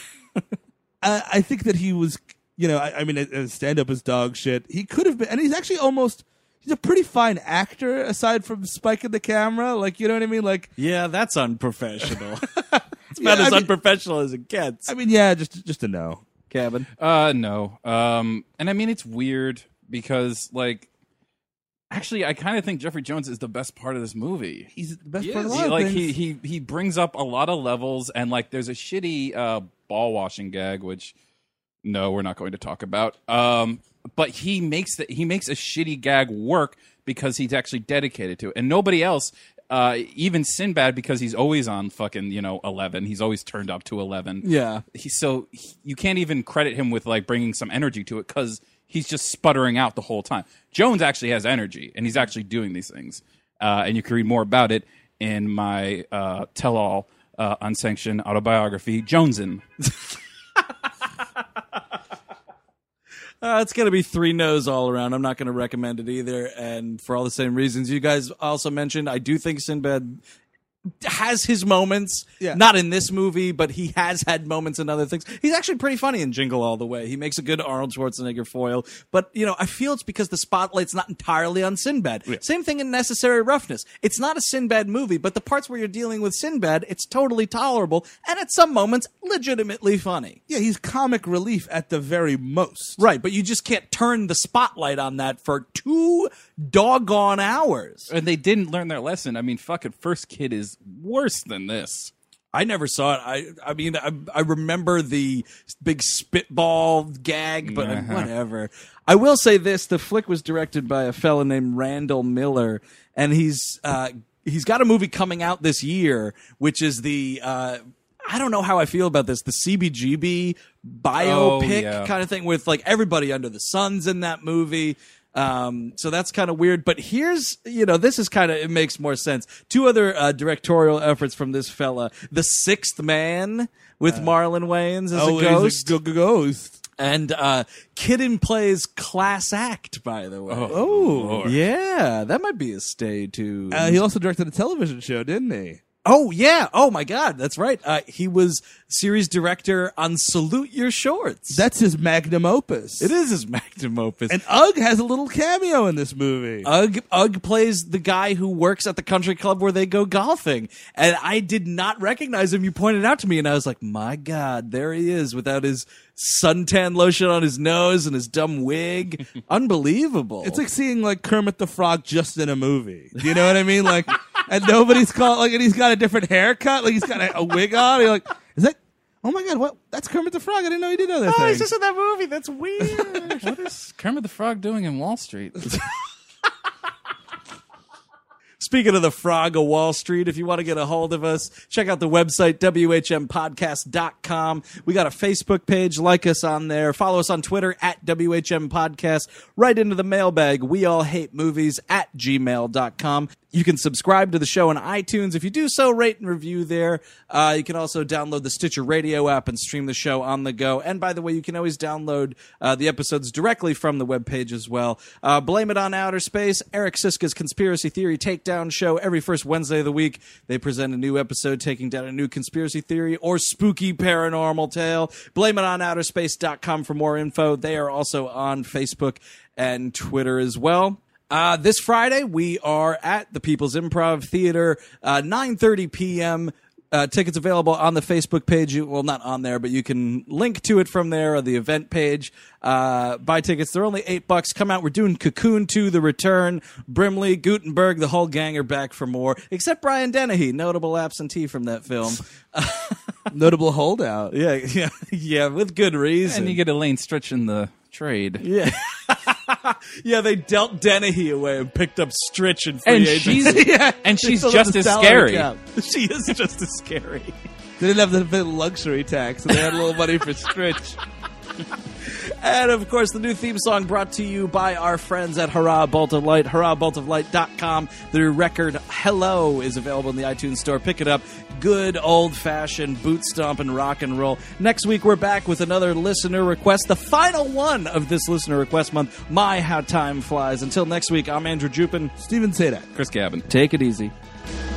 I think that he was... stand-up is dog shit. He could have been, and he's actually he's a pretty fine actor, aside from spiking the camera. Like, you know what I mean? Like, yeah, that's unprofessional. It's about as unprofessional as it gets. I mean, yeah, just a no. Cabin? No. And I mean, it's weird because, like, actually, I kind of think Jeffrey Jones is the best part of this movie. He's the best part of a lot of things. He brings up a lot of levels, and, like, there's a shitty ball washing gag, which... No, we're not going to talk about. But he makes a shitty gag work because he's actually dedicated to it, and nobody else, even Sinbad, because he's always on fucking 11. He's always turned up to 11. Yeah. You can't even credit him with like bringing some energy to it because he's just sputtering out the whole time. Jones actually has energy, and he's actually doing these things. And you can read more about it in my tell-all unsanctioned autobiography, Jonesin. It's going to be 3 no's all around. I'm not going to recommend it either. And for all the same reasons you guys also mentioned, I do think Sinbad has his moments. Yeah. Not in this movie, but he has had moments in other things. He's actually pretty funny in Jingle All the Way. He makes a good Arnold Schwarzenegger foil. But, I feel it's because the spotlight's not entirely on Sinbad. Yeah. Same thing in Necessary Roughness. It's not a Sinbad movie, but the parts where you're dealing with Sinbad, it's totally tolerable, and at some moments, legitimately funny. Yeah, he's comic relief at the very most. Right, but you just can't turn the spotlight on that for 2 doggone hours. And they didn't learn their lesson. I mean, fucking First Kid is worse than this. I never saw it. I remember the big spitball gag, but whatever. I will say this: the flick was directed by a fella named Randall Miller, and he's got a movie coming out this year, which is the I don't know how I feel about this, the CBGB biopic kind of thing with like everybody under the sun's in that movie. So that's kind of weird, but here's, this is kind of, it makes more sense. 2 other directorial efforts from this fella. The Sixth Man with Marlon Wayans as a ghost. He's a ghost. And Kidden plays Class Act, by the way. Oh. Yeah, that might be a stay tuned. He also directed a television show, didn't he? Oh, yeah. Oh, my God. That's right. He was series director on Salute Your Shorts. That's his magnum opus. It is his magnum opus. And Ugg has a little cameo in this movie. Ugg plays the guy who works at the country club where they go golfing. And I did not recognize him. You pointed out to me, and I was like, my God, there he is without his suntan lotion on his nose and his dumb wig. Unbelievable. It's like seeing like Kermit the Frog just in a movie. Do you know what I mean? Like, and nobody's called, like, and he's got a different haircut. Like, he's got a wig on. You're like, is that Oh my God! What? That's Kermit the Frog. I didn't know he did other things. Oh, he's just in that movie. That's weird. What is Kermit the Frog doing in Wall Street? Speaking of the Frog of Wall Street, if you want to get a hold of us, check out the website, WHMPodcast.com. We got a Facebook page. Like us on there. Follow us on Twitter at WHM Podcast. Right into the mailbag, weallhatemovies at gmail.com. You can subscribe to the show on iTunes. If you do so, rate and review there. You can also download the Stitcher Radio app and stream the show on the go. And by the way, you can always download the episodes directly from the webpage as well. Blame It on Outer Space, Eric Siska's Conspiracy Theory Takedown Show. Every first Wednesday of the week, they present a new episode taking down a new conspiracy theory or spooky paranormal tale. BlameItOnOuterSpace.com for more info. They are also on Facebook and Twitter as well. This Friday, we are at the People's Improv Theater, 9:30 p.m. Tickets available on the Facebook page. Well, not on there, but you can link to it from there on the event page. Buy tickets. They're only $8. Come out. We're doing Cocoon 2, The Return. Brimley, Gutenberg, the whole gang are back for more, except Brian Dennehy, notable absentee from that film. Notable holdout. Yeah, with good reason. And you get Elaine Stritch in the trade. Yeah. Yeah, they dealt Dennehy away and picked up Stritch in free agency. She's just as scary. She is just as scary. They didn't have the luxury tax, so they had a little money for Stritch. And, of course, the new theme song brought to you by our friends at Hurrah Bolt of Light, hurrahboltoflight.com. Their record, Hello, is available in the iTunes store. Pick it up. Good old-fashioned boot stomp and rock and roll. Next week, we're back with another listener request, the final one of this listener request month. My, how time flies. Until next week, I'm Andrew Jupin. Steven Sadak. Chris Gavin. Take it easy.